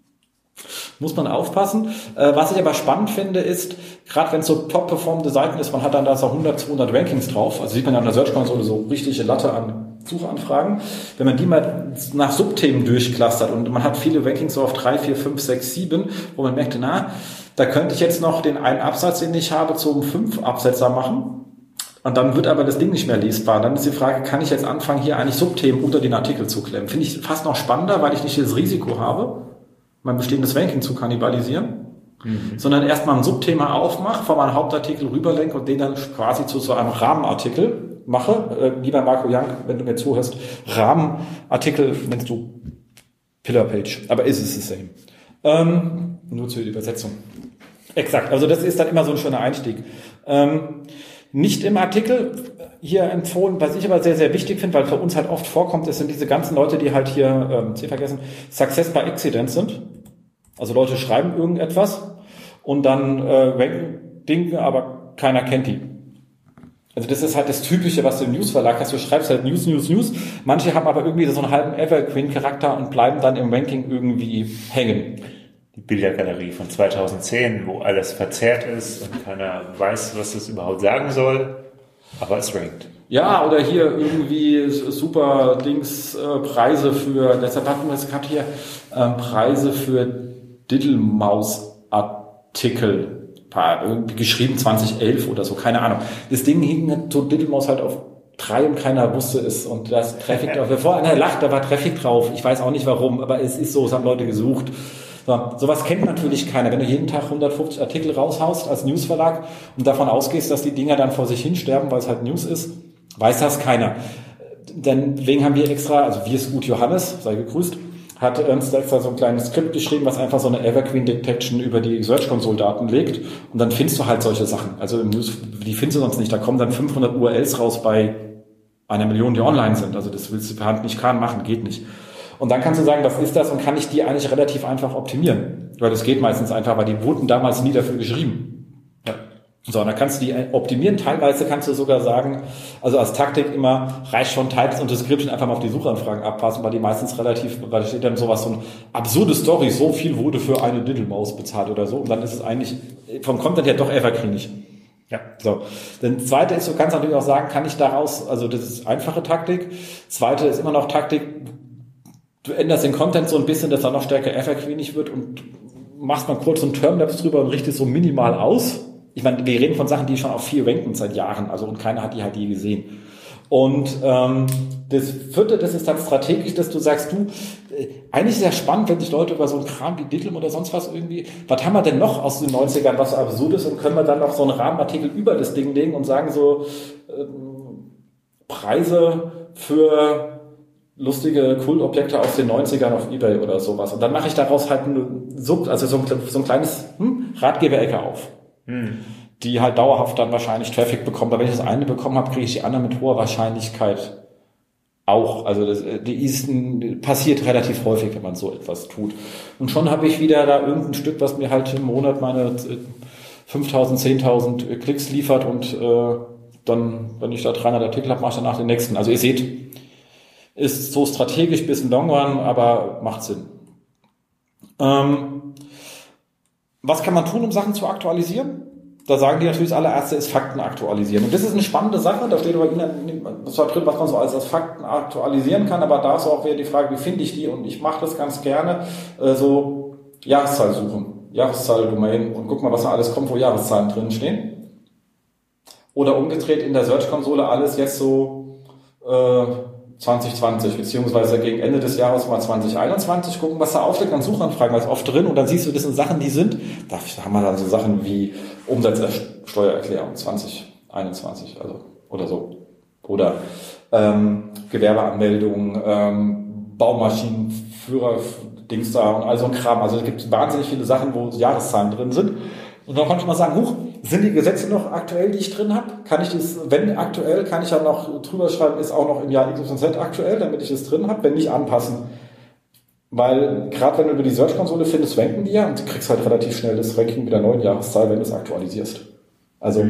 A: Muss man aufpassen. Äh, was ich aber spannend finde, ist, gerade wenn es so top-performende Seiten ist, man hat dann da so hundert, zweihundert Rankings drauf. Also sieht man ja an der Search Console so richtige Latte an Suchanfragen. Wenn man die mal nach Subthemen durchclustert und man hat viele Rankings so auf drei, vier, fünf, sechs, sieben, wo man merkt, na, da könnte ich jetzt noch den einen Absatz, den ich habe, zum fünf Absetzer machen. Und dann wird aber das Ding nicht mehr lesbar. Dann ist die Frage, kann ich jetzt anfangen, hier eigentlich Subthemen unter den Artikel zu klemmen? Finde ich fast noch spannender, weil ich nicht das Risiko habe, mein bestehendes Ranking zu kannibalisieren, mhm. sondern erstmal ein Subthema aufmache, von meinem Hauptartikel rüberlenke und den dann quasi zu so einem Rahmenartikel mache. Äh, lieber Marco Young, wenn du mir zuhörst, Rahmenartikel nennst du Pillar Page, aber ist es the same. Ähm, nur zur Übersetzung. Exakt, also das ist dann immer so ein schöner Einstieg. Ähm, nicht im Artikel hier empfohlen, was ich aber sehr, sehr wichtig finde, weil für uns halt oft vorkommt, es sind diese ganzen Leute, die halt hier, ähm, Sie vergessen, Success by Accident sind. Also Leute schreiben irgendetwas und dann äh, ranken Dinge, aber keiner kennt die. Also das ist halt das Typische, was du im Newsverlag hast. Du schreibst halt News, News, News. Manche haben aber irgendwie so einen halben Evergreen-Charakter und bleiben dann im Ranking irgendwie hängen.
C: Die Bildergalerie von zweitausendzehn, wo alles verzerrt ist und keiner weiß, was es überhaupt sagen soll, aber es rankt.
A: Ja, oder hier irgendwie super Dings, äh, Preise für, deshalb hatten wir es gerade hier, äh, Preise für Diddlemaus-Artikel. Irgendwie geschrieben zwanzig elf oder so, keine Ahnung. Das Ding hing so Diddlemaus halt auf drei und keiner wusste es und das Traffic drauf. Bevor einer lacht, da war Traffic drauf. Ich weiß auch nicht warum, aber es ist so, es haben Leute gesucht. So, sowas kennt natürlich keiner. Wenn du jeden Tag hundertfünfzig Artikel raushaust als Newsverlag und davon ausgehst, dass die Dinger dann vor sich hinsterben, weil es halt News ist, weiß das keiner. Denn deswegen haben wir extra, also wir ist gut Johannes, sei gegrüßt, hat Ernst extra so ein kleines Skript geschrieben, was einfach so eine Evergreen Detection über die Search Console Daten legt und dann findest du halt solche Sachen. Also im News, die findest du sonst nicht. Da kommen dann fünfhundert U R Ls raus bei einer Million, die online sind. Also das willst du per Hand nicht kann machen, geht nicht. Und dann kannst du sagen, was ist das und kann ich die eigentlich relativ einfach optimieren? Weil das geht meistens einfach, weil die wurden damals nie dafür geschrieben. Ja. So, und dann kannst du die optimieren. Teilweise kannst du sogar sagen, also als Taktik immer, reicht schon Types und Description einfach mal auf die Suchanfragen abpassen, weil die meistens relativ, weil da steht dann sowas, so ein absurde Story, so viel wurde für eine Diddlemaus bezahlt oder so. Und dann ist es eigentlich vom Content her doch evergreenig. Ja, so. Dann zweite ist, du kannst natürlich auch sagen, kann ich daraus, also das ist einfache Taktik. Zweite ist immer noch Taktik, du änderst den Content so ein bisschen, dass er noch stärker evergreenig wird und machst mal kurz so einen Termlapse drüber und richtest so minimal aus. Ich meine, wir reden von Sachen, die schon auf viel ranken seit Jahren, also und keiner hat die halt je gesehen. Und ähm, das vierte, das ist dann strategisch, dass du sagst, du, äh, eigentlich ist ja spannend, wenn sich Leute über so einen Kram wie Diddlem oder sonst was irgendwie, was haben wir denn noch aus den neunzigern, was absurd ist, und können wir dann noch so einen Rahmenartikel über das Ding legen und sagen so, ähm, Preise für lustige Kultobjekte aus den neunzigern auf eBay oder sowas. Und dann mache ich daraus halt ein, Sub, also so ein, so ein kleines hm, Ratgeberecke auf. Hm. Die halt dauerhaft dann wahrscheinlich Traffic bekommt. Aber wenn ich das eine bekommen habe, kriege ich die andere mit hoher Wahrscheinlichkeit auch. Also das die ist, passiert relativ häufig, wenn man so etwas tut. Und schon habe ich wieder da irgendein Stück, was mir halt im Monat meine fünftausend, zehntausend Klicks liefert und äh, dann, wenn ich da dreihundert Artikel habe, mache ich danach den nächsten. Also ihr seht, ist so strategisch bis ein Long Run, aber macht Sinn. Ähm, was kann man tun, um Sachen zu aktualisieren? Da sagen die natürlich, das allererste ist Fakten aktualisieren. Und das ist eine spannende Sache, da steht aber was drin, was man so als, als Fakten aktualisieren kann, aber da ist auch wieder die Frage, wie finde ich die? Und ich mache das ganz gerne, äh, so Jahreszahl suchen, Jahreszahl-Domain und guck mal, was da alles kommt, wo Jahreszahlen drin stehen. Oder umgedreht in der Search-Konsole alles jetzt so äh, zwanzig zwanzig, beziehungsweise gegen Ende des Jahres mal zwanzig einundzwanzig, gucken, was da aufliegt an Suchanfragen, was oft drin, und dann siehst du, das sind Sachen, die sind, da haben wir dann so Sachen wie Umsatzsteuererklärung zwanzig einundzwanzig, also, oder so. Oder, ähm, Gewerbeanmeldung, ähm, Baumaschinenführer, Dings da und all so ein Kram. Also es gibt wahnsinnig viele Sachen, wo Jahreszahlen drin sind. Und dann kann ich mal sagen, huch, sind die Gesetze noch aktuell, die ich drin habe? Kann ich das, wenn aktuell, kann ich ja noch drüber schreiben, ist auch noch im Jahr X Y Z aktuell, damit ich das drin habe, wenn nicht anpassen. Weil gerade wenn du über die Search-Konsole findest, ranken die ja und du kriegst halt relativ schnell das Ranking mit der neuen Jahreszahl, wenn du es aktualisierst. Also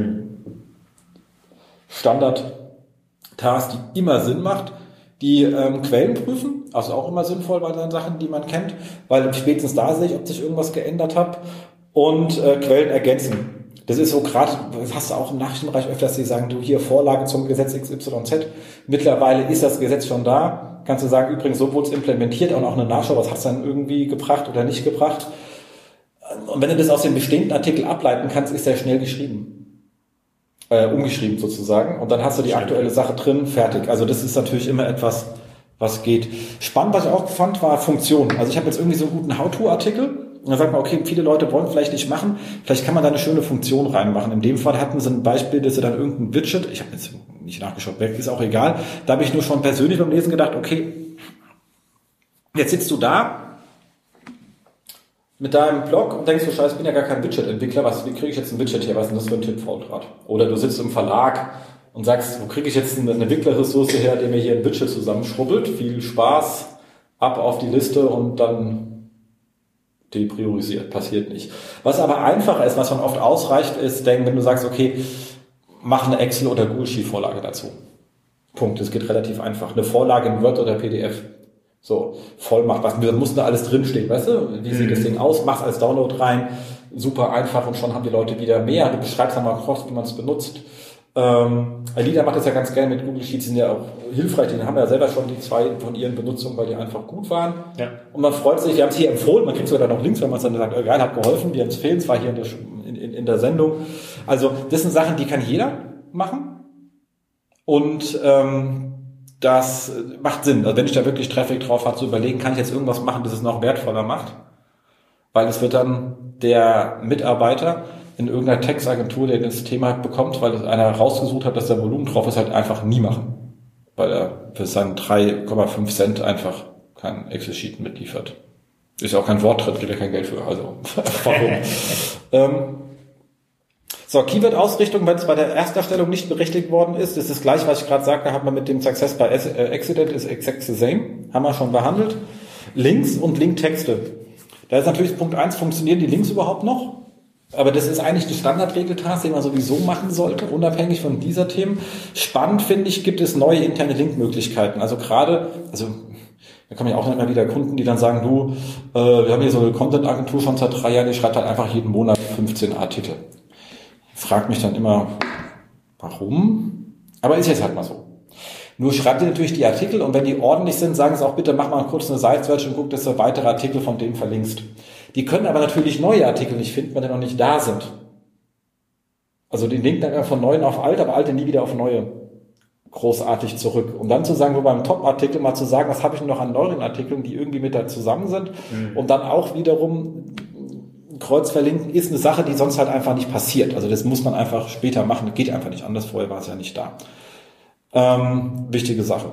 A: Standard-Task, die immer Sinn macht, die ähm, Quellen prüfen, also auch immer sinnvoll bei den Sachen, die man kennt, weil spätestens da sehe ich, ob sich irgendwas geändert hat. Und äh, Quellen ergänzen. Das ist so gerade, das hast du auch im Nachrichtenbereich öfters, die sagen, du hier Vorlage zum Gesetz X Y Z. Mittlerweile ist das Gesetz schon da. Kannst du sagen, übrigens, so wurde es implementiert, und auch eine Nachschau, was hast du dann irgendwie gebracht oder nicht gebracht. Und wenn du das aus dem bestehenden Artikel ableiten kannst, ist der schnell geschrieben. Äh, umgeschrieben sozusagen. Und dann hast du die Stimmt. aktuelle Sache drin, fertig. Also das ist natürlich immer etwas, was geht. Spannend, was ich auch fand, war Funktionen. Also ich habe jetzt irgendwie so einen guten How-To-Artikel. Und dann sagt man, okay, viele Leute wollen vielleicht nicht machen, vielleicht kann man da eine schöne Funktion reinmachen. In dem Fall hatten sie ein Beispiel, dass sie dann irgendein Widget, ich habe jetzt nicht nachgeschaut, ist auch egal, da habe ich nur schon persönlich beim Lesen gedacht, okay, jetzt sitzt du da, mit deinem Blog und denkst du, scheiße, ich bin ja gar kein Widget-Entwickler, was, wie kriege ich jetzt ein Widget her, was ist denn das für ein Tippvortrag? Oder du sitzt im Verlag und sagst, wo kriege ich jetzt eine Entwicklerressource her, der mir hier ein Widget zusammenschrubbelt? Viel Spaß, ab auf die Liste und dann depriorisiert, passiert nicht. Was aber einfacher ist, was man oft ausreicht, ist, denken, wenn du sagst, okay, mach eine Excel- oder Google Sheet-Vorlage dazu. Punkt. Das geht relativ einfach. Eine Vorlage in Word oder P D F. So, Vollmacht, was, da muss da alles drinstehen, weißt du? Wie sieht das Ding aus? Mach's als Download rein. Super einfach und schon haben die Leute wieder mehr. Du beschreibst dann mal kurz, wie man es benutzt. Ähm, Alida macht das ja ganz gerne mit Google Sheets, sind ja auch hilfreich. Die haben ja selber schon die zwei von ihren Benutzungen, weil die einfach gut waren.
C: Ja.
A: Und man freut sich, wir haben es hier empfohlen, man kriegt sogar noch Links, wenn man es dann sagt, oh, geil, hat geholfen, wir empfehlen es, war hier in der, in, in, in der Sendung. Also, das sind Sachen, die kann jeder machen. Und, ähm, das macht Sinn. Also wenn ich da wirklich Traffic drauf habe, zu überlegen, kann ich jetzt irgendwas machen, das es noch wertvoller macht? Weil es wird dann der Mitarbeiter in irgendeiner Textagentur, der das Thema hat, bekommt, weil es einer rausgesucht hat, dass da Volumen drauf ist, halt einfach nie machen. Weil er für seinen drei Komma fünf Cent einfach kein Excel-Sheet mitliefert. Ist ja auch kein Wort drin, kriegt er kein Geld für. Also, warum? ähm, So, Keyword-Ausrichtung, wenn es bei der Ersterstellung nicht berechtigt worden ist, ist das gleiche, was ich gerade sagte, hat man mit dem Success by Accident, ist exact the same, haben wir schon behandelt. Links und Linktexte. Da ist natürlich Punkt eins, funktionieren die Links überhaupt noch? Aber das ist eigentlich die Standardregeltask, den man sowieso machen sollte, unabhängig von dieser Themen. Spannend finde ich, gibt es neue interne Linkmöglichkeiten. Also gerade, also da kommen ja auch immer wieder Kunden, die dann sagen, du, äh, wir haben hier so eine Content-Agentur schon seit drei Jahren, die schreibt halt einfach jeden Monat fünfzehn Artikel. Fragt mich dann immer, warum? Aber ist jetzt halt mal so. Nur schreibt ihr natürlich die Artikel und wenn die ordentlich sind, sagen sie auch bitte, mach mal kurz eine Site-Search und guck, dass du weitere Artikel von denen verlinkst. Die können aber natürlich neue Artikel nicht finden, weil die noch nicht da sind. Also die linken dann immer von neuen auf alt, aber alte nie wieder auf neue. Großartig zurück. Um dann zu sagen, wo beim Top-Artikel mal zu sagen, was habe ich denn noch an neuen Artikeln, die irgendwie mit da zusammen sind mhm. und dann auch wiederum Kreuz verlinken ist eine Sache, die sonst halt einfach nicht passiert. Also das muss man einfach später machen. Das geht einfach nicht anders. Vorher war es ja nicht da. Ähm, wichtige Sache.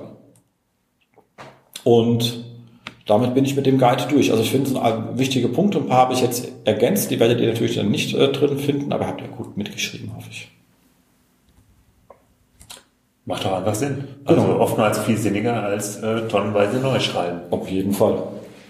A: Und damit bin ich mit dem Guide durch. Also ich finde, es sind wichtige Punkte. Ein paar habe ich jetzt ergänzt. Die werdet ihr natürlich dann nicht äh, drin finden, aber habt ihr gut mitgeschrieben, hoffe ich.
C: Macht doch einfach Sinn. Also
A: genau.
C: Oftmals viel sinniger als äh, tonnenweise neu schreiben.
A: Auf jeden Fall.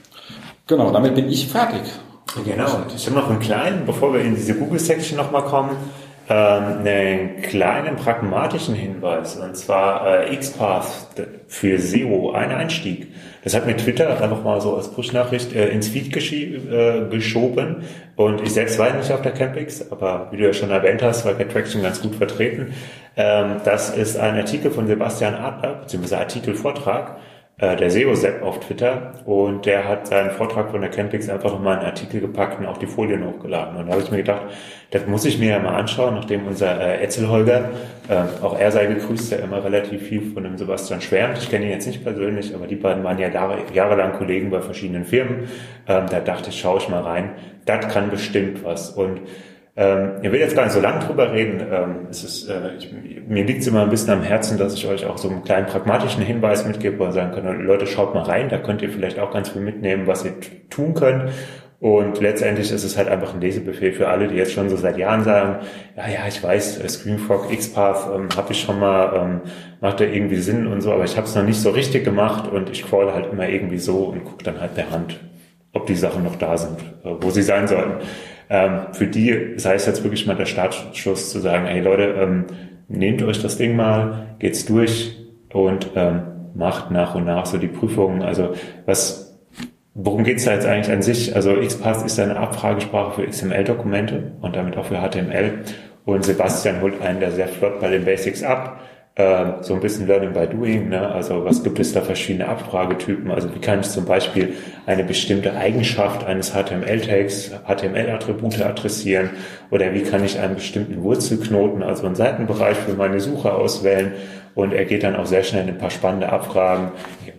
A: Genau, damit bin ich fertig.
C: Genau. Ich habe noch einen kleinen, bevor wir in diese Google-Section nochmal kommen, ähm, einen kleinen pragmatischen Hinweis. Und zwar äh, XPath für S E O, ein Einstieg. Das hat mir Twitter einfach mal so als Push-Nachricht äh, ins Feed geschi- äh, geschoben. Und ich selbst war nicht auf der Campix, aber wie du ja schon erwähnt hast, war Traction ganz gut vertreten. Ähm, das ist ein Artikel von Sebastian Adler, beziehungsweise Artikelvortrag, der S E O-Sepp auf Twitter, und der hat seinen Vortrag von der Campix einfach nochmal einen Artikel gepackt und auch die Folien hochgeladen. Und da habe ich mir gedacht, das muss ich mir ja mal anschauen, nachdem unser äh, Etzelholger, äh, auch er sei gegrüßt, der immer relativ viel von dem Sebastian schwärmt. Ich kenne ihn jetzt nicht persönlich, aber die beiden waren ja Jahre, jahrelang Kollegen bei verschiedenen Firmen. Ähm, da dachte ich, schaue ich mal rein. Das kann bestimmt was. Und Ähm, ich will jetzt gar nicht so lange drüber reden. Ähm, es ist, äh, ich, mir liegt es immer ein bisschen am Herzen, dass ich euch auch so einen kleinen pragmatischen Hinweis mitgebe, wo ihr sagen könnt, Leute, schaut mal rein, da könnt ihr vielleicht auch ganz viel mitnehmen, was ihr t- tun könnt. Und letztendlich ist es halt einfach ein Lesebefehl für alle, die jetzt schon so seit Jahren sagen, ja, ja, ich weiß, Screamfrog, XPath ähm, habe ich schon mal, ähm, macht da irgendwie Sinn und so, aber ich habe es noch nicht so richtig gemacht und ich crawl halt immer irgendwie so und gucke dann halt per Hand, ob die Sachen noch da sind, äh, wo sie sein sollten. Ähm, für die sei es jetzt wirklich mal der Startschuss zu sagen, hey Leute, ähm, nehmt euch das Ding mal, geht's durch und ähm, macht nach und nach so die Prüfungen. Also was, worum geht's da jetzt eigentlich an sich? Also XPath ist eine Abfragesprache für X M L-Dokumente und damit auch für H T M L. Und Sebastian holt einen da sehr flott bei den Basics ab. So ein bisschen Learning by Doing, ne? Also was gibt es da verschiedene Abfragetypen? Also wie kann ich zum Beispiel eine bestimmte Eigenschaft eines H T M L-Tags, H T M L-Attribute adressieren? Oder wie kann ich einen bestimmten Wurzelknoten, also einen Seitenbereich für meine Suche auswählen? Und er geht dann auch sehr schnell in ein paar spannende Abfragen,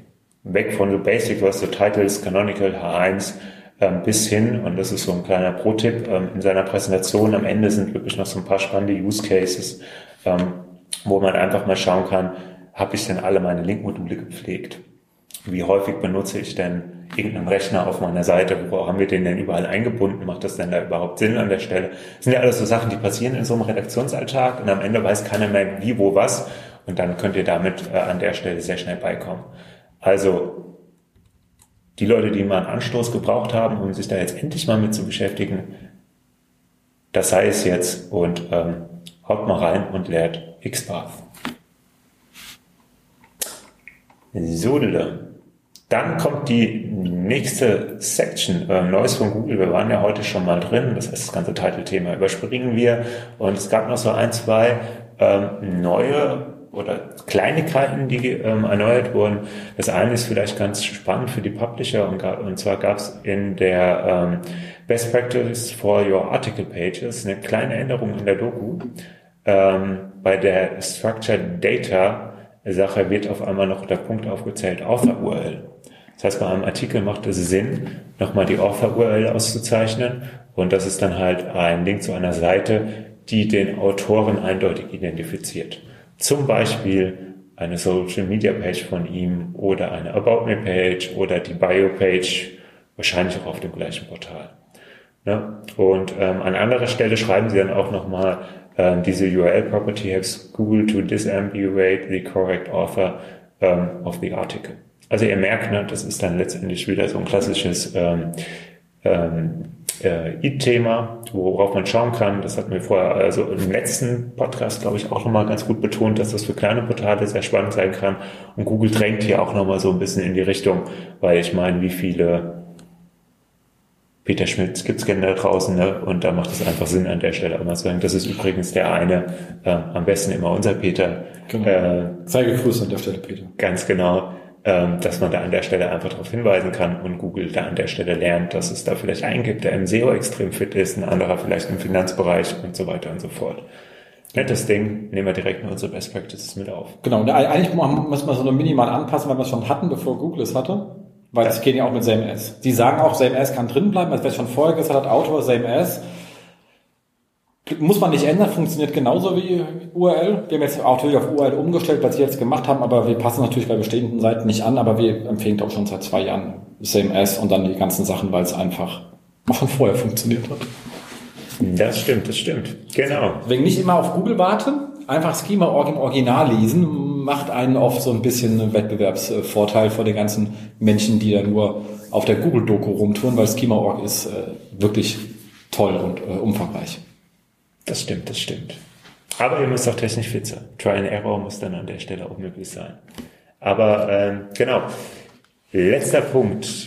C: weg von so Basic, was so Titles, Canonical, H eins, bis hin, und das ist so ein kleiner Pro-Tipp, in seiner Präsentation am Ende sind wirklich noch so ein paar spannende Use Cases, wo man einfach mal schauen kann, habe ich denn alle meine Link-Module gepflegt? wie häufig benutze ich denn irgendeinen Rechner auf meiner Seite, wo haben wir den denn überall eingebunden, macht das denn da überhaupt Sinn an der Stelle? Das sind ja alles so Sachen, die passieren in so einem Redaktionsalltag und am Ende weiß keiner mehr wie, wo, was und dann könnt ihr damit äh, an der Stelle sehr schnell beikommen. Also die Leute, die mal einen Anstoß gebraucht haben, um sich da jetzt endlich mal mit zu beschäftigen, das sei es jetzt und ähm, haut mal rein und lernt XPath. So, dann kommt die nächste Section, äh, Neues von Google. Wir waren ja heute schon mal drin, das heißt, das ganze Titelthema überspringen wir. Und es gab noch so ein, zwei ähm, neue oder Kleinigkeiten, die ähm, erneuert wurden. Das eine ist vielleicht ganz spannend für die Publisher und, und zwar gab es in der ähm, Best Practice for Your Article Pages eine kleine Änderung in der Doku. Ähm, bei der Structured Data Sache wird auf einmal noch der Punkt aufgezählt, Author-U R L. Das heißt, bei einem Artikel macht es Sinn, nochmal die Author-U R L auszuzeichnen und das ist dann halt ein Link zu einer Seite, die den Autoren eindeutig identifiziert. Zum Beispiel eine Social-Media-Page von ihm oder eine About-Me-Page oder die Bio-Page, wahrscheinlich auch auf dem gleichen Portal. Ja, und ähm, an anderer Stelle schreiben sie dann auch nochmal, ähm, diese U R L-Property helps Google to disambiguate the correct author ähm, of the article. Also ihr merkt, ne, das ist dann letztendlich wieder so ein klassisches ähm, ähm, äh, I-Thema, worauf man schauen kann. Das hatten wir vorher, also im letzten Podcast, glaube ich, auch nochmal ganz gut betont, dass das für kleine Portale sehr spannend sein kann. Und Google drängt hier auch nochmal so ein bisschen in die Richtung, weil ich meine, wie viele Peter Schmitz gibt's gerne da draußen, ne? Und da macht es einfach Sinn an der Stelle auch mal zu sagen, das ist übrigens der eine, äh, am besten immer unser Peter.
A: Genau.
C: Äh,
A: Sei gegrüßt an der Stelle, Peter.
C: Ganz genau, ähm, dass man da an der Stelle einfach darauf hinweisen kann und Google da an der Stelle lernt, dass es da vielleicht einen gibt, der im S E O extrem fit ist, ein anderer vielleicht im Finanzbereich und so weiter und so fort. Nettes Ding, nehmen wir direkt in unsere Best Practices mit auf.
A: Genau, und eigentlich muss man so eine minimal anpassen, weil wir es schon hatten, bevor Google es hatte. Weil es geht ja auch mit Same As. Die sagen auch, Same As kann drin bleiben, als wer es schon vorher gesagt hat, Autor, Same As. Muss man nicht ändern, funktioniert genauso wie U R L. Wir haben jetzt auch natürlich auf U R L umgestellt, was sie jetzt gemacht haben, aber wir passen natürlich bei bestehenden Seiten nicht an, aber wir empfehlen auch schon seit zwei Jahren Same As und dann die ganzen Sachen, weil es einfach auch schon vorher funktioniert hat.
C: Das stimmt, das stimmt. Genau.
A: Deswegen nicht immer auf Google warten, einfach Schema Org im Original lesen, macht einen oft so ein bisschen Wettbewerbsvorteil vor den ganzen Menschen, die da nur auf der Google-Doku rumtun, weil Schema Punkt org ist äh, wirklich toll und äh, umfangreich.
C: Das stimmt, das stimmt. Aber ihr müsst auch technisch fit sein. Try and Error muss dann an der Stelle auch möglich sein. Aber ähm, genau, letzter Punkt.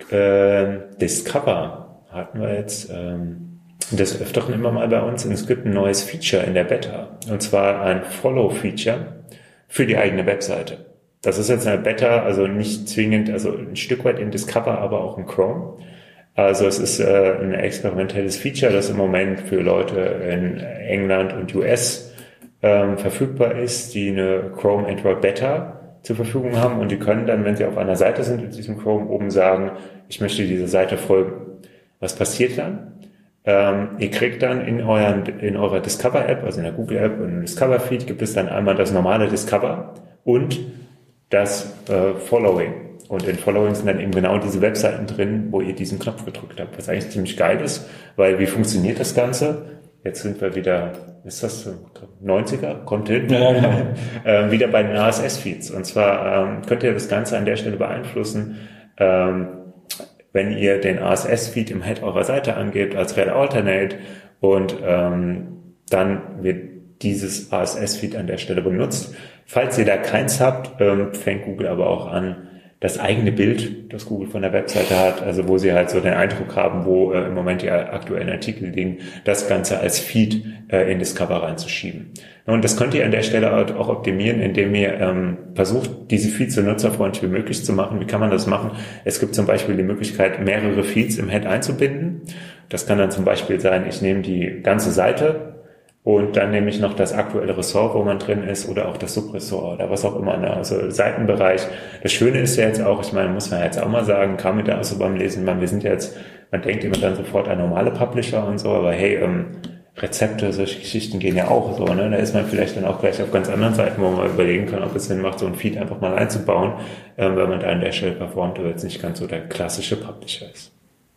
C: Ähm, Discover hatten wir jetzt ähm, des Öfteren immer mal bei uns. Und es gibt ein neues Feature in der Beta. Und zwar ein Follow-Feature für die eigene Webseite. Das ist jetzt eine Beta, also nicht zwingend, also ein Stück weit in Discover, aber auch in Chrome. Also es ist äh, ein experimentelles Feature, das im Moment für Leute in England und U S ähm, verfügbar ist, die eine Chrome Android Beta zur Verfügung haben und die können dann, wenn sie auf einer Seite sind, in diesem Chrome oben sagen, ich möchte dieser Seite folgen. Was passiert dann? Ähm, ihr kriegt dann in euren, in eurer Discover-App, also in der Google-App, im Discover-Feed gibt es dann einmal das normale Discover und das äh, Following. Und in Following sind dann eben genau diese Webseiten drin, wo ihr diesen Knopf gedrückt habt, was eigentlich ziemlich geil ist, weil wie funktioniert das Ganze? Jetzt sind wir wieder, ist das neunziger? Kommt hin?
A: Ja, ja, genau.
C: ähm, wieder bei den R S S-Feeds. Und zwar ähm, könnt ihr das Ganze an der Stelle beeinflussen, ähm, wenn ihr den R S S-Feed im Head eurer Seite angebt als Red Alternate und ähm, dann wird dieses R S S-Feed an der Stelle benutzt. Falls ihr da keins habt, ähm, fängt Google aber auch an, das eigene Bild, das Google von der Webseite hat, also wo sie halt so den Eindruck haben, wo äh, im Moment die aktuellen Artikel liegen, das Ganze als Feed äh, in Discover reinzuschieben. Und das könnt ihr an der Stelle auch optimieren, indem ihr ähm, versucht, diese Feeds so nutzerfreundlich wie möglich zu machen. Wie kann man das machen? Es gibt zum Beispiel die Möglichkeit, mehrere Feeds im Head einzubinden. Das kann dann zum Beispiel sein, ich nehme die ganze Seite und dann nehme ich noch das aktuelle Ressort, wo man drin ist, oder auch das Subressort oder was auch immer, ne? Also Seitenbereich. Das Schöne ist ja jetzt auch, ich meine, muss man jetzt auch mal sagen, kam mir da auch so beim Lesen, man, wir sind ja jetzt, man denkt immer dann sofort an normale Publisher und so, aber hey, ähm, Rezepte, solche Geschichten gehen ja auch so, ne? Da ist man vielleicht dann auch gleich auf ganz anderen Seiten, wo man überlegen kann, ob es Sinn macht, so ein Feed einfach mal einzubauen, ähm, wenn man da an der Stelle performt, aber jetzt nicht ganz so der klassische Publisher ist.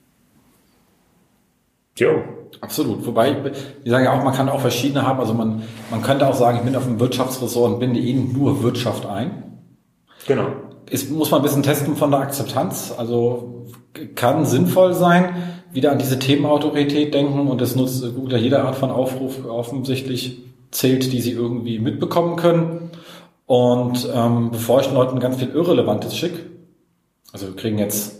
C: Jo.
A: Absolut. Wobei, wir sagen ja auch, man kann auch verschiedene haben. Also man, man könnte auch sagen, ich bin auf dem Wirtschaftsressort und binde eben nur Wirtschaft ein. Genau. Es muss man ein bisschen testen von der Akzeptanz. Also kann sinnvoll sein, wieder an diese Themenautorität denken und das nutzt unter jeder Art von Aufruf offensichtlich zählt, die sie irgendwie mitbekommen können. Und ähm, bevor ich den Leuten ganz viel Irrelevantes schicke, also wir kriegen jetzt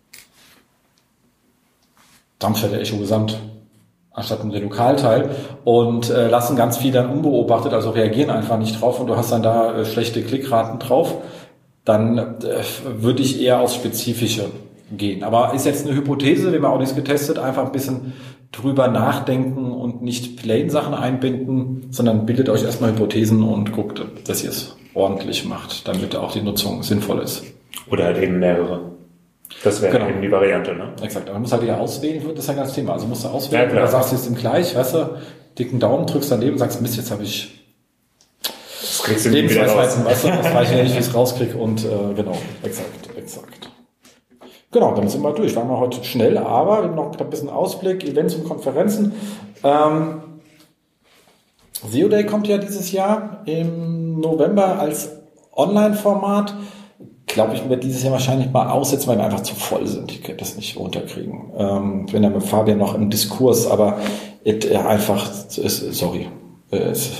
A: Darmstädter Echo Gesamt anstatt den Lokalteil und äh, lassen ganz viel dann unbeobachtet, also reagieren einfach nicht drauf und du hast dann da äh, schlechte Klickraten drauf, dann äh, würde ich eher aufs Spezifische gehen. Aber ist jetzt eine Hypothese, wir haben auch nichts getestet, einfach ein bisschen drüber nachdenken und nicht plain Sachen einbinden, sondern bildet euch erstmal Hypothesen und guckt, dass ihr es ordentlich macht, damit auch die Nutzung sinnvoll ist.
C: Oder halt eben mehrere. Das wäre genau. eben die Variante, ne?
A: Exakt, aber man muss halt wieder auswählen, das ist ja das Thema. Also musst du auswählen,
C: ja,
A: oder sagst du jetzt im Gleich, weißt du, dicken Daumen, drückst daneben und sagst, Mist, jetzt habe ich
C: das kriegst du wieder raus.
A: Weißt du, das weiß ich ja nicht, wie ich es rauskriege und äh, genau, exakt, exakt. Genau, dann sind wir durch. Waren wir heute schnell, aber noch ein bisschen Ausblick, Events und Konferenzen. Ähm, S E O Day kommt ja dieses Jahr im November als Online-Format. Glaube ich, wird dieses Jahr wahrscheinlich mal aussetzen, weil wir einfach zu voll sind. Ich könnte das nicht runterkriegen. Ähm, ich bin ja mit Fabian noch im Diskurs, aber it, äh, einfach, ist, sorry, äh, es,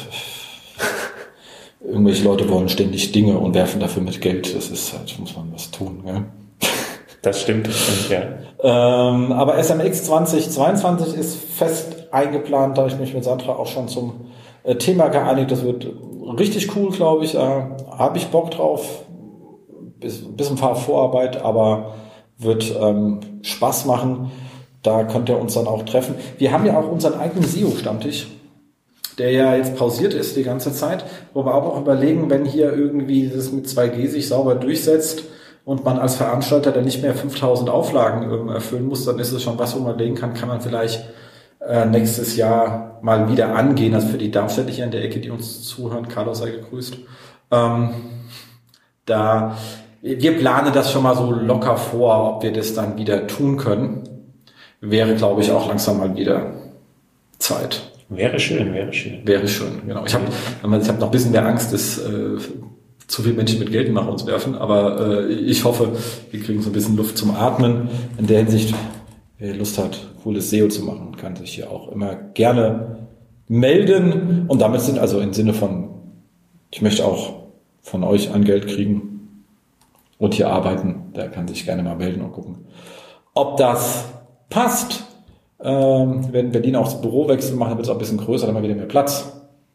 A: irgendwelche Leute wollen ständig Dinge und werfen dafür mit Geld. Das ist halt, muss man was tun. Ja?
C: Das stimmt, das stimmt, ja.
A: Ähm, aber S M X zwanzig zweiundzwanzig ist fest eingeplant, da habe ich mich mit Sandra auch schon zum äh, Thema geeinigt. Das wird richtig cool, glaube ich. Äh, habe ich Bock drauf. Ein bisschen Vorarbeit, aber wird ähm, Spaß machen. Da könnt ihr uns dann auch treffen. Wir haben ja auch unseren eigenen S E O-Stammtisch, der ja jetzt pausiert ist die ganze Zeit, wo wir auch überlegen, wenn hier irgendwie das mit zwei G sich sauber durchsetzt und man als Veranstalter dann nicht mehr fünftausend Auflagen erfüllen muss, dann ist es schon was, wo man legen kann, kann man vielleicht äh, nächstes Jahr mal wieder angehen. Also für die Darmstädter hier in der Ecke, die uns zuhören, Carlos sei gegrüßt. Ähm, da Wir planen das schon mal so locker vor, ob wir das dann wieder tun können. Wäre, glaube ich, auch langsam mal wieder Zeit.
C: Wäre schön, wäre schön.
A: Wäre schön, genau. Ich habe ich hab noch ein bisschen mehr Angst, dass äh, zu viele Menschen mit Geld nach uns werfen, aber äh, ich hoffe, wir kriegen so ein bisschen Luft zum Atmen. In der Hinsicht, wer Lust hat, cooles S E O zu machen, kann sich hier auch immer gerne melden. Und damit sind also im Sinne von, ich möchte auch von euch ein Geld kriegen und hier arbeiten, der kann sich gerne mal melden und gucken, ob das passt. Ähm, wir werden in Berlin auch das Bürowechsel machen, dann wird es auch ein bisschen größer, dann haben wir wieder mehr Platz.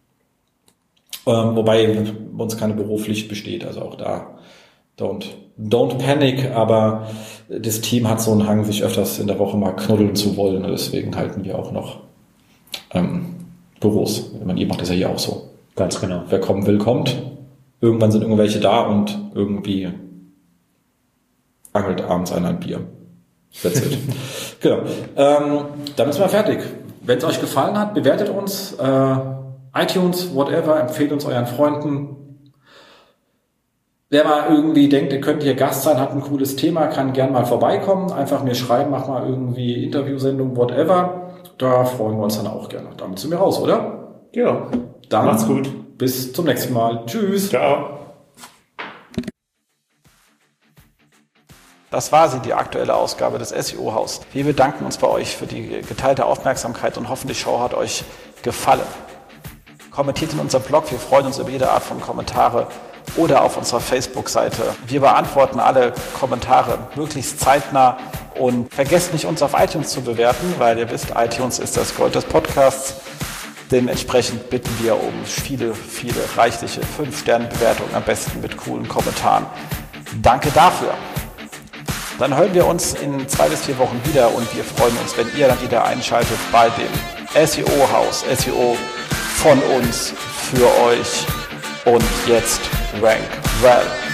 A: Ähm, wobei bei uns keine Büropflicht besteht, also auch da don't, don't panic, aber das Team hat so einen Hang, sich öfters in der Woche mal knuddeln zu wollen, deswegen halten wir auch noch ähm, Büros. Ich meine, ihr macht das ja hier auch so.
C: Ganz genau.
A: Wer kommen will, kommt. Irgendwann sind irgendwelche da und irgendwie angelt abends einer ein Bier. That's it. Genau. Ähm, damit sind wir fertig. Wenn es euch gefallen hat, bewertet uns. Äh, iTunes, whatever, empfehlt uns euren Freunden. Wer mal irgendwie denkt, ihr könnt hier Gast sein, hat ein cooles Thema, kann gern mal vorbeikommen. Einfach mir schreiben, mach mal irgendwie Interviewsendung, whatever. Da freuen wir uns dann auch gerne. Damit sind wir raus, oder?
C: Ja.
A: Dann macht's gut. Bis zum nächsten Mal. Tschüss.
C: Ciao.
A: Das war sie, die aktuelle Ausgabe des S E O-Haus. Wir bedanken uns bei euch für die geteilte Aufmerksamkeit und hoffen, die Show hat euch gefallen. Kommentiert in unserem Blog, wir freuen uns über jede Art von Kommentare oder auf unserer Facebook-Seite. Wir beantworten alle Kommentare möglichst zeitnah und vergesst nicht, uns auf iTunes zu bewerten, weil ihr wisst, iTunes ist das Gold des Podcasts. Dementsprechend bitten wir um viele, viele reichliche fünf Sterne Bewertungen, am besten mit coolen Kommentaren. Danke dafür. Dann hören wir uns in zwei bis vier Wochen wieder und wir freuen uns, wenn ihr dann wieder einschaltet bei dem S E O-Haus. S E O von uns, für euch und jetzt Rank Well.